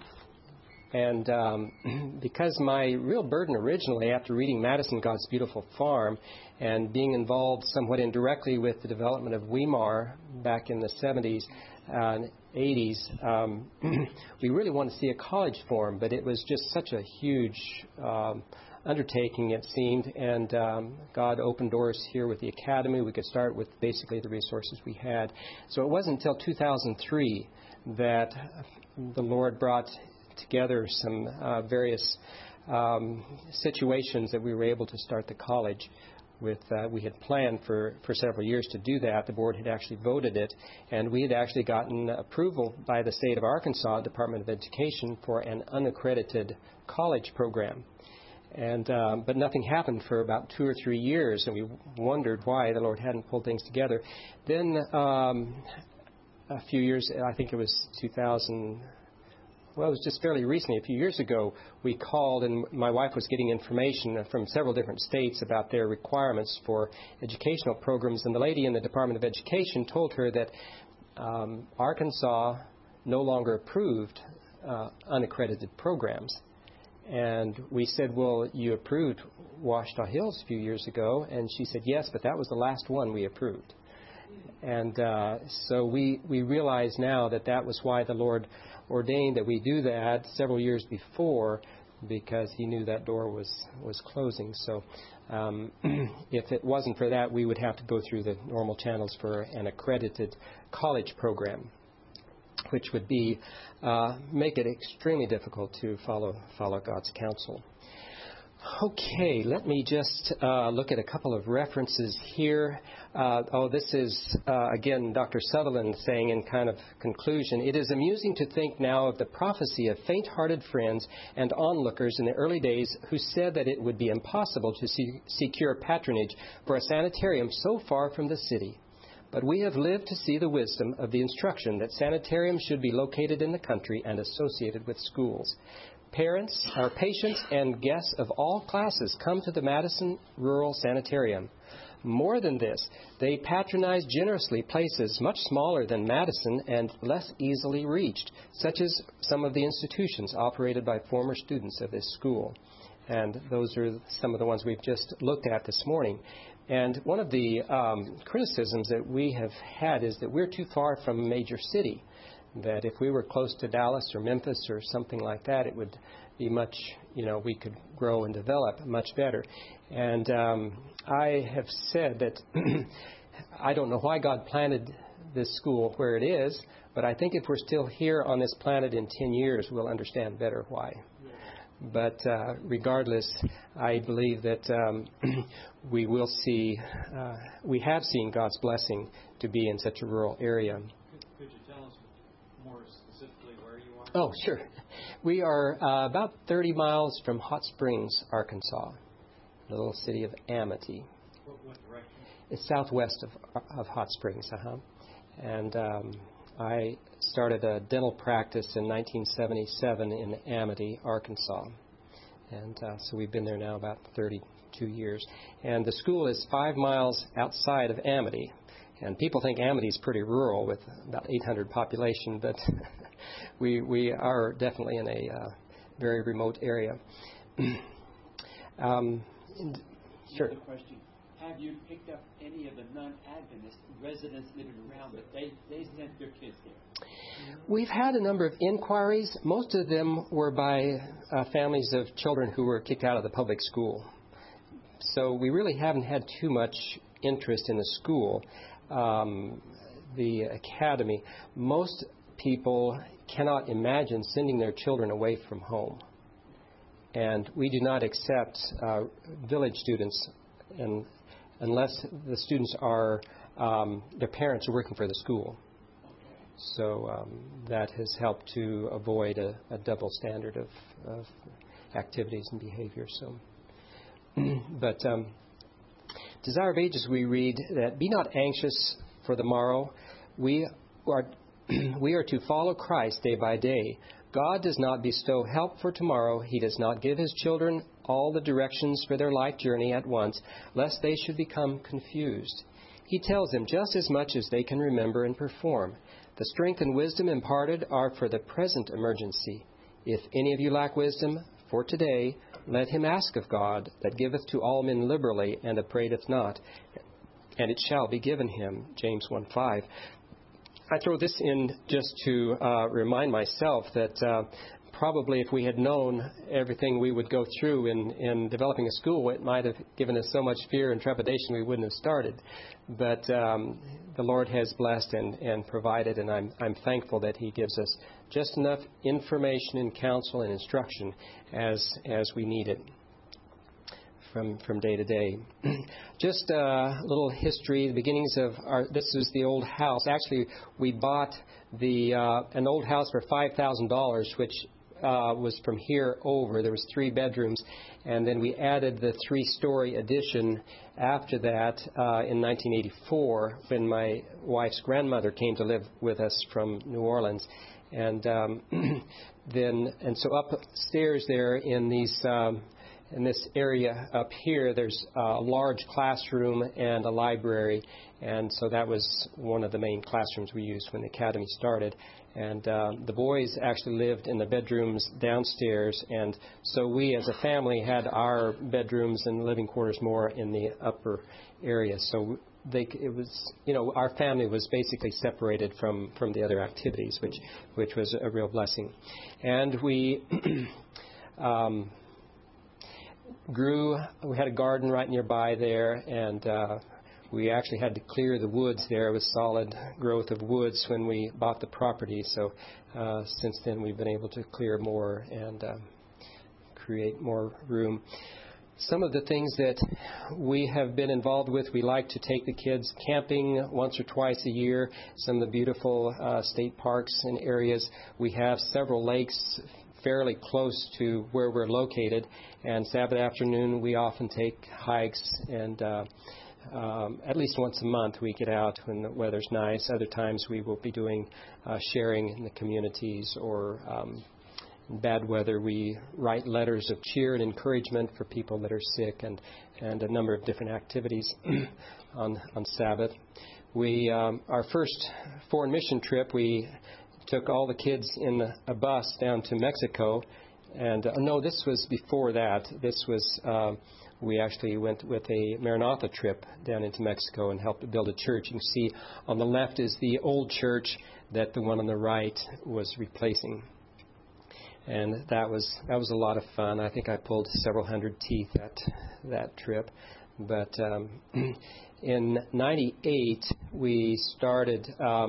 And because my real burden originally, after reading Madison, God's Beautiful Farm, and being involved somewhat indirectly with the development of Weimar back in the 70s and 80s, we really wanted to see a college form, but it was just such a huge undertaking, it seemed, and God opened doors here with the Academy. We could start with basically the resources we had. So it wasn't until 2003 that the Lord brought together some various situations that we were able to start the college with. We had planned for several years to do that. The board had actually voted it, and we had actually gotten approval by the state of Arkansas Department of Education for an unaccredited college program. And but nothing happened for about 2 or 3 years, and we wondered why the Lord hadn't pulled things together. Then a few years, I think it was 2000. Well, it was just fairly recently, a few years ago, we called, and my wife was getting information from several different states about their requirements for educational programs, and the lady in the Department of Education told her that Arkansas no longer approved unaccredited programs. And we said, well, you approved Ouachita Hills a few years ago, and she said, yes, but that was the last one we approved. And so we realize now that was why the Lord ordained that we do that several years before, because He knew that door was closing. So if it wasn't for that, we would have to go through the normal channels for an accredited college program, which would be make it extremely difficult to follow God's counsel. Okay, let me just look at a couple of references here. This is, again, Dr. Sutherland saying in kind of conclusion, it is amusing to think now of the prophecy of faint-hearted friends and onlookers in the early days who said that it would be impossible to secure patronage for a sanitarium so far from the city. But we have lived to see the wisdom of the instruction that sanitariums should be located in the country and associated with schools. Parents, our patients, and guests of all classes come to the Madison Rural Sanitarium. More than this, they patronize generously places much smaller than Madison and less easily reached, such as some of the institutions operated by former students of this school. And those are some of the ones we've just looked at this morning. And one of the criticisms that we have had is that we're too far from a major city, that if we were close to Dallas or Memphis or something like that, it would be much, we could grow and develop much better. And I have said that I don't know why God planted this school where it is, but I think if we're still here on this planet in 10 years, we'll understand better why. But regardless, I believe that we will see, we have seen God's blessing to be in such a rural area. Could you tell us more specifically where you are? Oh, sure. We are about 30 miles from Hot Springs, Arkansas, the little city of Amity. What direction? It's southwest of Hot Springs, And I started a dental practice in 1977 in Amity, Arkansas. And so we've been there now about 32 years. And the school is 5 miles outside of Amity. And people think Amity is pretty rural with about 800 population, but we are definitely in a very remote area. Sure. Another question. Have you picked up any of the non-Adventist residents living around that they sent their kids there? We've had a number of inquiries. Most of them were by families of children who were kicked out of the public school. So we really haven't had too much interest in the school. The academy, most people cannot imagine sending their children away from home. And we do not accept village students unless the students are, their parents are working for the school. So that has helped to avoid a double standard of activities and behavior. So, but Desire of Ages, we read that, "Be not anxious for the morrow." We are to follow Christ day by day. God does not bestow help for tomorrow. He does not give His children all the directions for their life journey at once, lest they should become confused. He tells them just as much as they can remember and perform. The strength and wisdom imparted are for the present emergency. If any of you lack wisdom for today, let him ask of God, that giveth to all men liberally, and upbraideth not, and it shall be given him. James 1:5. I throw this in just to remind myself that probably if we had known everything we would go through in developing a school, it might have given us so much fear and trepidation we wouldn't have started. But the Lord has blessed and provided, and I'm thankful that He gives us just enough information and counsel and instruction as we need it from day to day. Just a little history. The beginnings of this is the old house. Actually, we bought an old house for $5,000, which was from here over. There was 3 bedrooms, and then we added the 3-story addition after that in 1984 when my wife's grandmother came to live with us from New Orleans. And so upstairs there in this area up here, there's a large classroom and a library, and so that was one of the main classrooms we used when the academy started. And the boys actually lived in the bedrooms downstairs, and so we as a family had our bedrooms and living quarters more in the upper area. So our family was basically separated from the other activities, which was a real blessing. And we we had a garden right nearby there, and we actually had to clear the woods there. It was solid growth of woods when we bought the property. So since then we've been able to clear more and create more room. Some of the things that we have been involved with, we like to take the kids camping once or twice a year. Some of the beautiful state parks and areas. We have several lakes fairly close to where we're located, and Sabbath afternoon we often take hikes, and at least once a month we get out when the weather's nice. Other times we will be doing sharing in the communities, or in bad weather we write letters of cheer and encouragement for people that are sick, and a number of different activities on Sabbath. Our first foreign mission trip, we took all the kids in a bus down to Mexico, and no, this was before that. This was we actually went with a Maranatha trip down into Mexico and helped build a church. You can see on the left is the old church that the one on the right was replacing, and that was a lot of fun. I think I pulled several hundred teeth at that trip. But in '98 we started.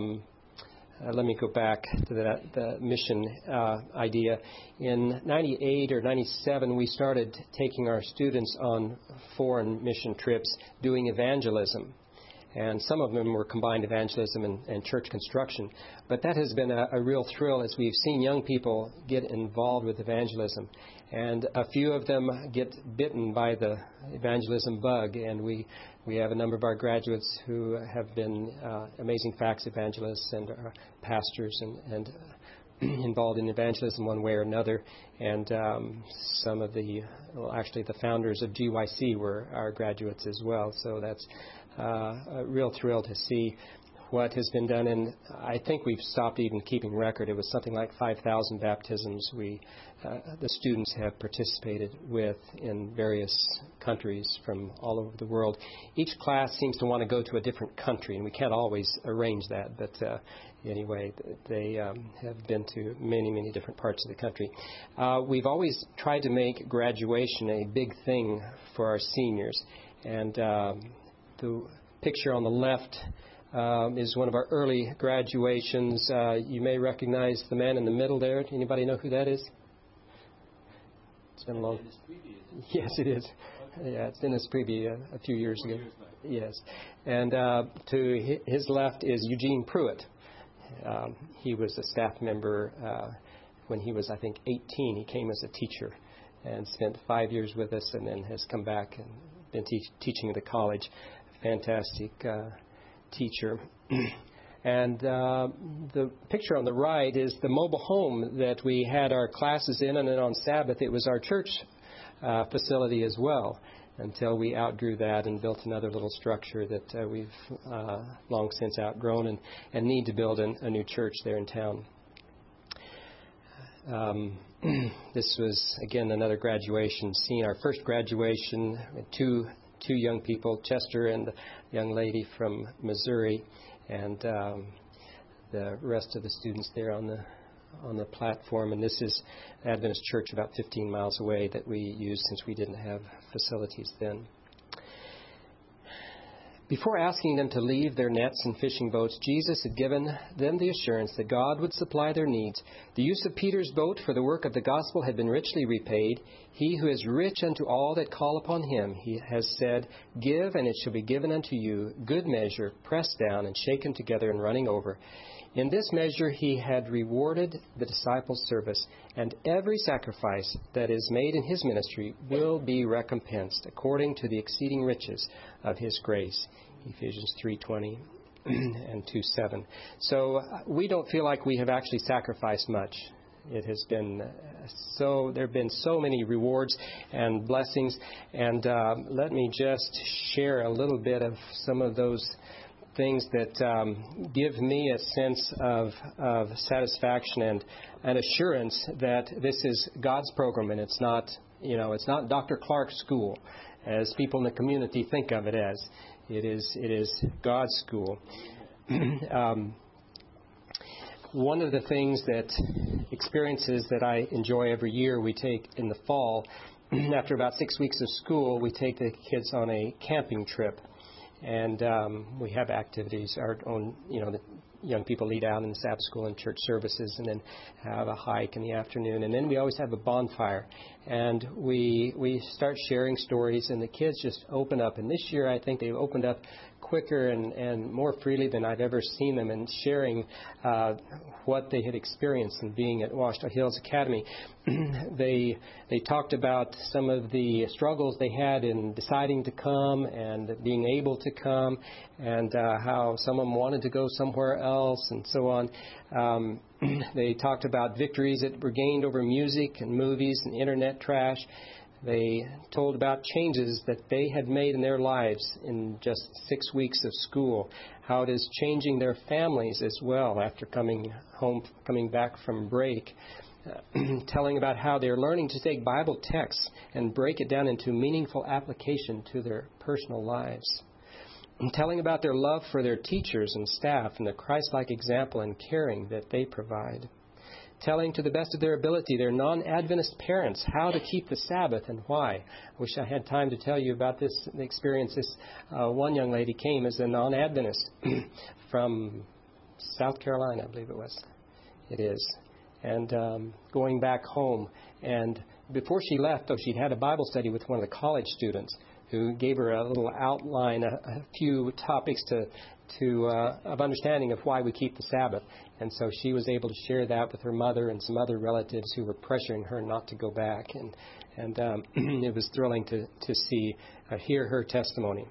Let me go back to the mission idea. In 98 or 97, we started taking our students on foreign mission trips doing evangelism. And some of them were combined evangelism and church construction. But that has been a real thrill as we've seen young people get involved with evangelism. And a few of them get bitten by the evangelism bug, and we have a number of our graduates who have been amazing facts evangelists and pastors and involved in evangelism one way or another. And some of the founders of GYC were our graduates as well. So that's a real thrill to see what has been done. And I think we've stopped even keeping record. It was something like 5,000 baptisms the students have participated with in various countries from all over the world. Each class seems to want to go to a different country, and we can't always arrange that. But anyway, they have been to many, many different parts of the country. We've always tried to make graduation a big thing for our seniors. And the picture on the left is one of our early graduations. You may recognize the man in the middle there. Anybody know who that is? It's been a long. Yes, it is. Yeah, it's in this preview a few years ago. Yes, and to his left is Eugene Pruitt. He was a staff member when he was, I think, 18. He came as a teacher and spent 5 years with us, and then has come back and been teaching at the college. Fantastic teacher. And the picture on the right is the mobile home that we had our classes in, and then on Sabbath it was our church facility as well, until we outgrew that and built another little structure that we've long since outgrown and need to build a new church there in town. This was, again, another graduation scene. Our first graduation, two young people, Chester and the young lady from Missouri, and the rest of the students there on the platform. And this is Adventist Church about 15 miles away that we used since we didn't have facilities then. Before asking them to leave their nets and fishing boats, Jesus had given them the assurance that God would supply their needs. The use of Peter's boat for the work of the gospel had been richly repaid. He who is rich unto all that call upon him, he has said, "Give, and it shall be given unto you, good measure, pressed down and shaken together and running over." In this measure he had rewarded the disciples' service, and every sacrifice that is made in his ministry will be recompensed according to the exceeding riches of his grace. Ephesians 3:20 and 2:7. So we don't feel like we have actually sacrificed much. It has been there have been so many rewards and blessings, and let me just share a little bit of some of those things that give me a sense of satisfaction and assurance that this is God's program, and it's not Dr. Clark's school, as people in the community think of it as. It is God's school. One of the things experiences that I enjoy every year, we take in the fall, after about 6 weeks of school, we take the kids on a camping trip. And we have activities. Our own, the young people lead out in the Sabbath school and church services, and then have a hike in the afternoon. And then we always have a bonfire. And we start sharing stories, and the kids just open up. And this year, I think they've opened up quicker and more freely than I've ever seen them, in sharing what they had experienced in being at Washita Hills Academy. They talked about some of the struggles they had in deciding to come and being able to come, and how some of them wanted to go somewhere else, and so on. They talked about victories that were gained over music and movies and internet trash. They told about changes that they had made in their lives in just 6 weeks of school, how it is changing their families as well after coming back from break, telling about how they're learning to take Bible texts and break it down into meaningful application to their personal lives, and telling about their love for their teachers and staff and the Christ-like example and caring that they provide. Telling to the best of their ability their non-Adventist parents how to keep the Sabbath and why. I wish I had time to tell you about this experience. This one young lady came as a non-Adventist from South Carolina, I believe it is. And going back home. And before she left, she'd had a Bible study with one of the college students who gave her a little outline, a few topics of understanding of why we keep the Sabbath. And so she was able to share that with her mother and some other relatives who were pressuring her not to go back. And it was thrilling to hear her testimony.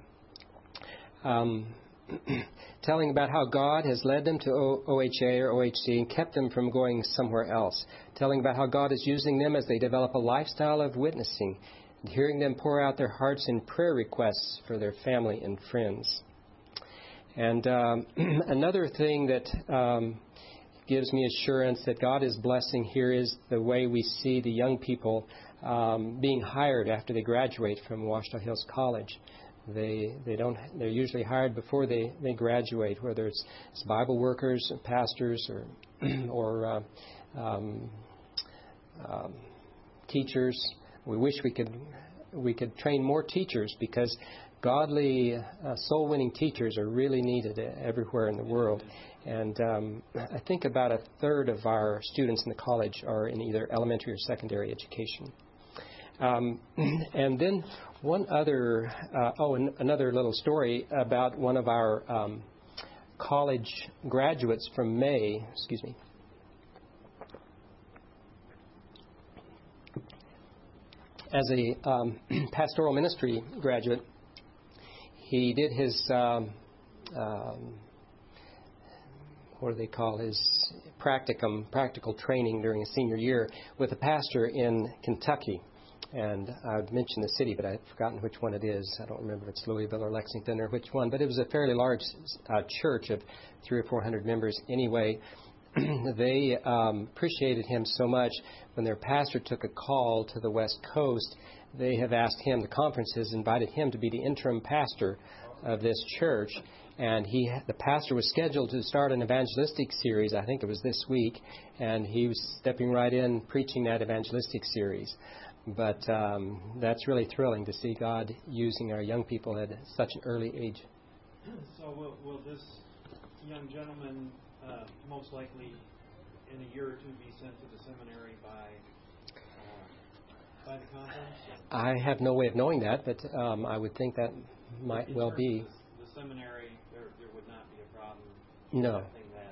Telling about how God has led them to OHA or OHC and kept them from going somewhere else. Telling about how God is using them as they develop a lifestyle of witnessing, and hearing them pour out their hearts in prayer requests for their family and friends. And another thing that gives me assurance that God is blessing here is the way we see the young people being hired after they graduate from Washita Hills College. They're usually hired before they graduate, whether it's Bible workers, pastors, or teachers. We wish we could train more teachers, because godly, soul-winning teachers are really needed everywhere in the world. And I think about a third of our students in the college are in either elementary or secondary education. And then another little story about one of our college graduates from May, as a pastoral ministry graduate, he did his, what do they call his practical training during his senior year with a pastor in Kentucky. And I've mentioned the city, but I've forgotten which one it is. I don't remember if it's Louisville or Lexington or which one. But it was a fairly large church of 300 or 400 members. Anyway, they appreciated him so much. When their pastor took a call to the West Coast, they have asked him, the conference has invited him to be the interim pastor of this church. And the pastor was scheduled to start an evangelistic series, I think it was this week, and he was stepping right in preaching that evangelistic series. But that's really thrilling to see God using our young people at such an early age. So will this young gentleman most likely in a year or two be sent to the seminary by the conference? I have no way of knowing that, but I would think that might well be. The seminary, there would not be a problem. No.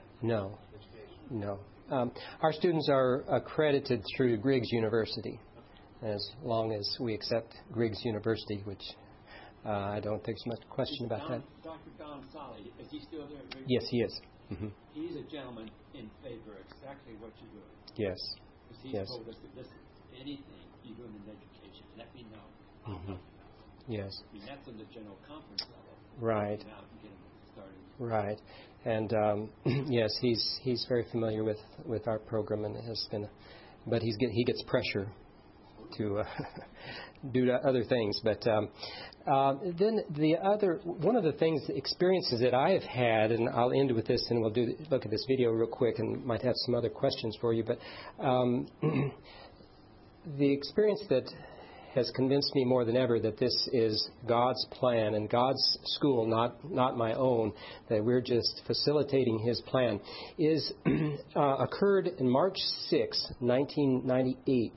Our students are accredited through Griggs University, as long as we accept Griggs University, which I don't think there's much question about that. Dr. Don Solly, is he still there at Griggs? Yes, he is. Mm-hmm. He's a gentleman in favor of exactly what you're doing. Yes. Because he's told us that, listen, anything you're doing in education, let me know. I'll help you out. Yes. I mean, that's on the general conference level. Right. Out and get him started. Right. And yes, he's very familiar with our program and has been, but he gets pressure to do other things. But then one of the experiences that I have had, and I'll end with this, and we'll look at this video real quick, and might have some other questions for you. But the experience that has convinced me more than ever that this is God's plan and God's school, not my own, that we're just facilitating His plan, is occurred in March 6, 1998.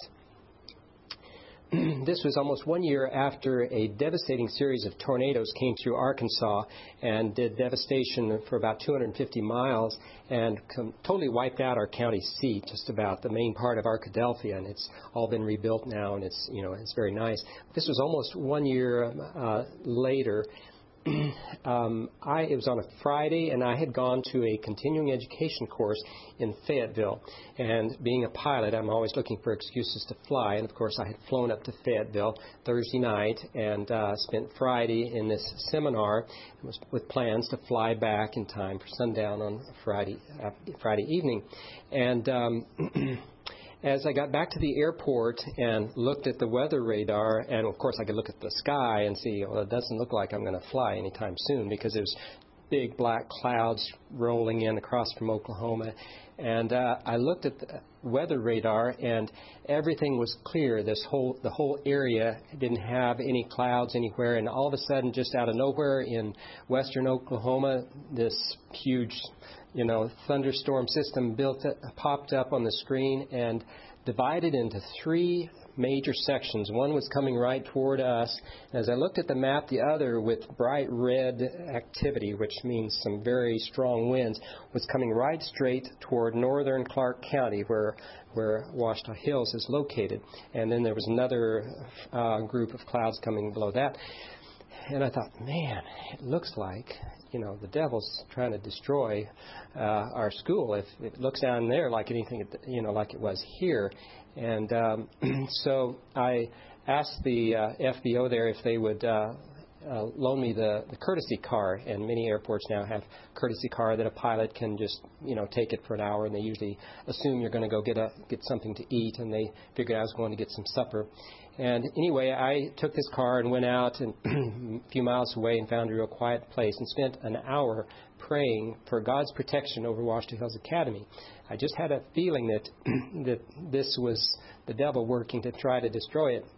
This was almost 1 year after a devastating series of tornadoes came through Arkansas and did devastation for about 250 miles and totally wiped out our county seat, just about the main part of Arkadelphia, and it's all been rebuilt now, and it's very nice. This was almost 1 year later. It was on a Friday, and I had gone to a continuing education course in Fayetteville. And being a pilot, I'm always looking for excuses to fly. And, of course, I had flown up to Fayetteville Thursday night and spent Friday in this seminar with plans to fly back in time for sundown on Friday evening. And as I got back to the airport and looked at the weather radar, and of course I could look at the sky and see, well, it doesn't look like I'm going to fly anytime soon because there's big black clouds rolling in across from Oklahoma. And I looked at the weather radar, and everything was clear. The whole area didn't have any clouds anywhere. And all of a sudden, just out of nowhere in western Oklahoma, this huge thunderstorm system popped up on the screen and divided into three major sections. One was coming right toward us. As I looked at the map, the other, with bright red activity, which means some very strong winds, was coming right straight toward northern Clark County, where Washita Hills is located. And then there was another group of clouds coming below that. And I thought, man, it looks like, the devil's trying to destroy our school if it looks down there like anything, like it was here. And so I asked the FBO there if they would loan me the courtesy car. And many airports now have courtesy car that a pilot can just, take it for an hour. And they usually assume you're going to go get something to eat. And they figured I was going to get some supper. And anyway, I took this car and went out and a few miles away and found a real quiet place and spent an hour praying for God's protection over Washita Hills Academy. I just had a feeling that this was the devil working to try to destroy it.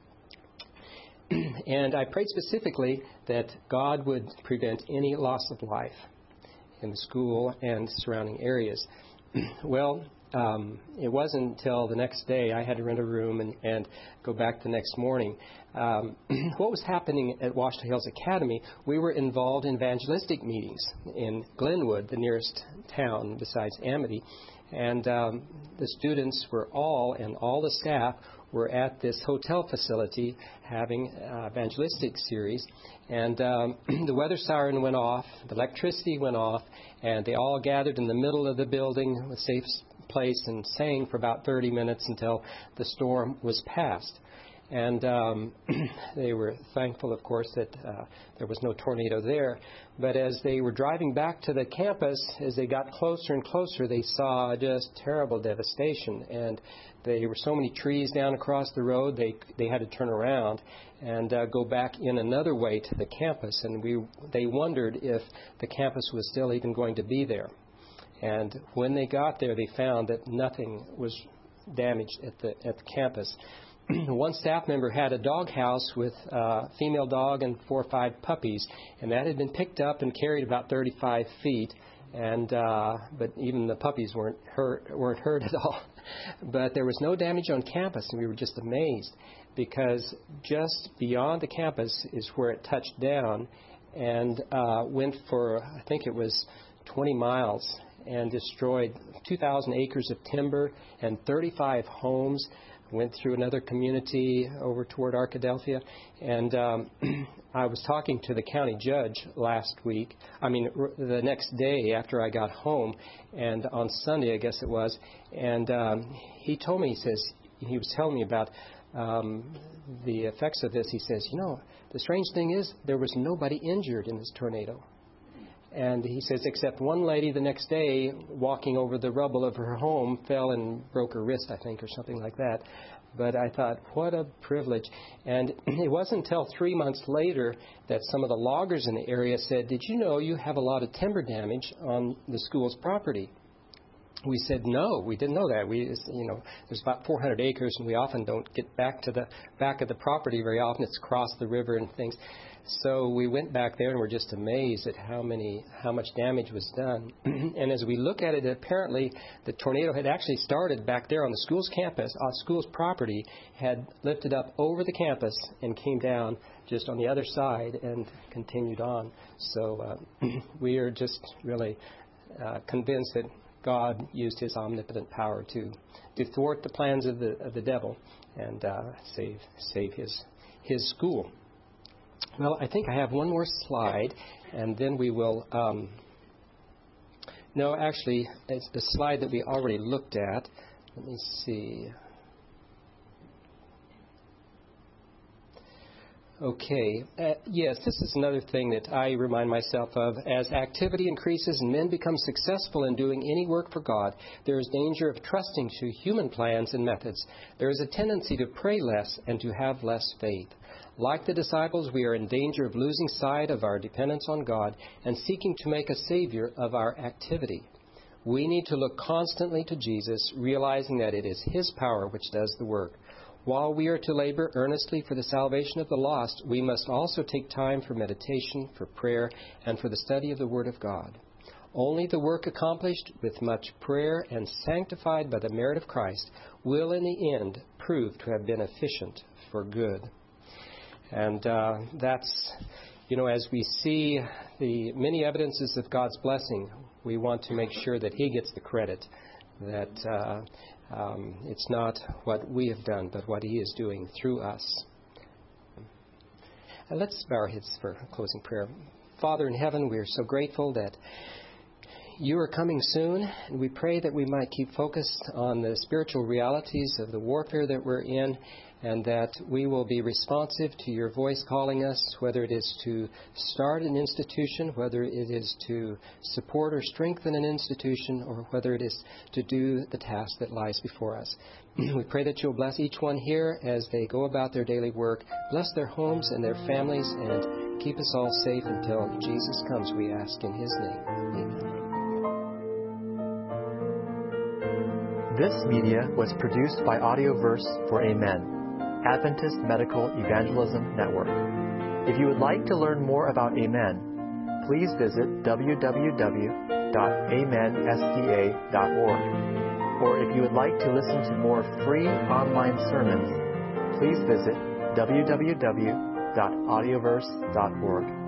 And I prayed specifically that God would prevent any loss of life in the school and surrounding areas. Well, it wasn't until the next day I had to rent a room and go back the next morning. What was happening at Washita Hills Academy, we were involved in evangelistic meetings in Glenwood, the nearest town besides Amity. And the students were all the staff were at this hotel facility having evangelistic series. And the weather siren went off, the electricity went off, and they all gathered in the middle of the building, a safe place, and sang for about 30 minutes until the storm was past. And they were thankful, of course, that there was no tornado there. But as they were driving back to the campus, as they got closer and closer, they saw just terrible devastation. And there were so many trees down across the road, they had to turn around and go back in another way to the campus. And they wondered if the campus was still even going to be there. And when they got there, they found that nothing was damaged at the campus. One staff member had a dog house with a female dog and 4 or 5 puppies, and that had been picked up and carried about 35 feet. And but even the puppies weren't hurt at all. But there was no damage on campus, and we were just amazed because just beyond the campus is where it touched down and went for, I think it was 20 miles, and destroyed 2,000 acres of timber and 35 homes. Went through another community over toward Arkadelphia, and I was talking to the county judge the next day after I got home, and on Sunday, I guess it was, and he told me, he was telling me about the effects of this. He says, the strange thing is there was nobody injured in this tornado. And he says, except one lady the next day walking over the rubble of her home fell and broke her wrist, I think, or something like that. But I thought, what a privilege. And it wasn't until 3 months later that some of the loggers in the area said, did you know you have a lot of timber damage on the school's property? We said, no, we didn't know that. There's about 400 acres, and we often don't get back to the back of the property very often. It's across the river and things. So we went back there and were just amazed at how much damage was done. And as we look at it, apparently the tornado had actually started back there on the school's campus, school's property, had lifted up over the campus and came down just on the other side and continued on. So we are just really convinced that God used His omnipotent power to thwart the plans of the devil and save His school. Well, I think I have one more slide, and then we will... No, actually, it's the slide that we already looked at. Let me see. Okay. Yes, this is another thing that I remind myself of. As activity increases and men become successful in doing any work for God, there is danger of trusting to human plans and methods. There is a tendency to pray less and to have less faith. Like the disciples, we are in danger of losing sight of our dependence on God and seeking to make a Savior of our activity. We need to look constantly to Jesus, realizing that it is His power which does the work. While we are to labor earnestly for the salvation of the lost, we must also take time for meditation, for prayer, and for the study of the Word of God. Only the work accomplished with much prayer and sanctified by the merit of Christ will in the end prove to have been efficient for good. And that's, as we see the many evidences of God's blessing, we want to make sure that He gets the credit, that it's not what we have done, but what He is doing through us. And let's bow our heads for a closing prayer. Father in heaven, we are so grateful that You are coming soon, and we pray that we might keep focused on the spiritual realities of the warfare that we're in, and that we will be responsive to Your voice calling us, whether it is to start an institution, whether it is to support or strengthen an institution, or whether it is to do the task that lies before us. We pray that You'll bless each one here as they go about their daily work. Bless their homes and their families, and keep us all safe until Jesus comes, we ask in His name. Amen. This media was produced by Audioverse for Amen, Adventist Medical Evangelism Network. If you would like to learn more about Amen, please visit www.amenSDA.org or if you would like to listen to more free online sermons, please visit www.audioverse.org.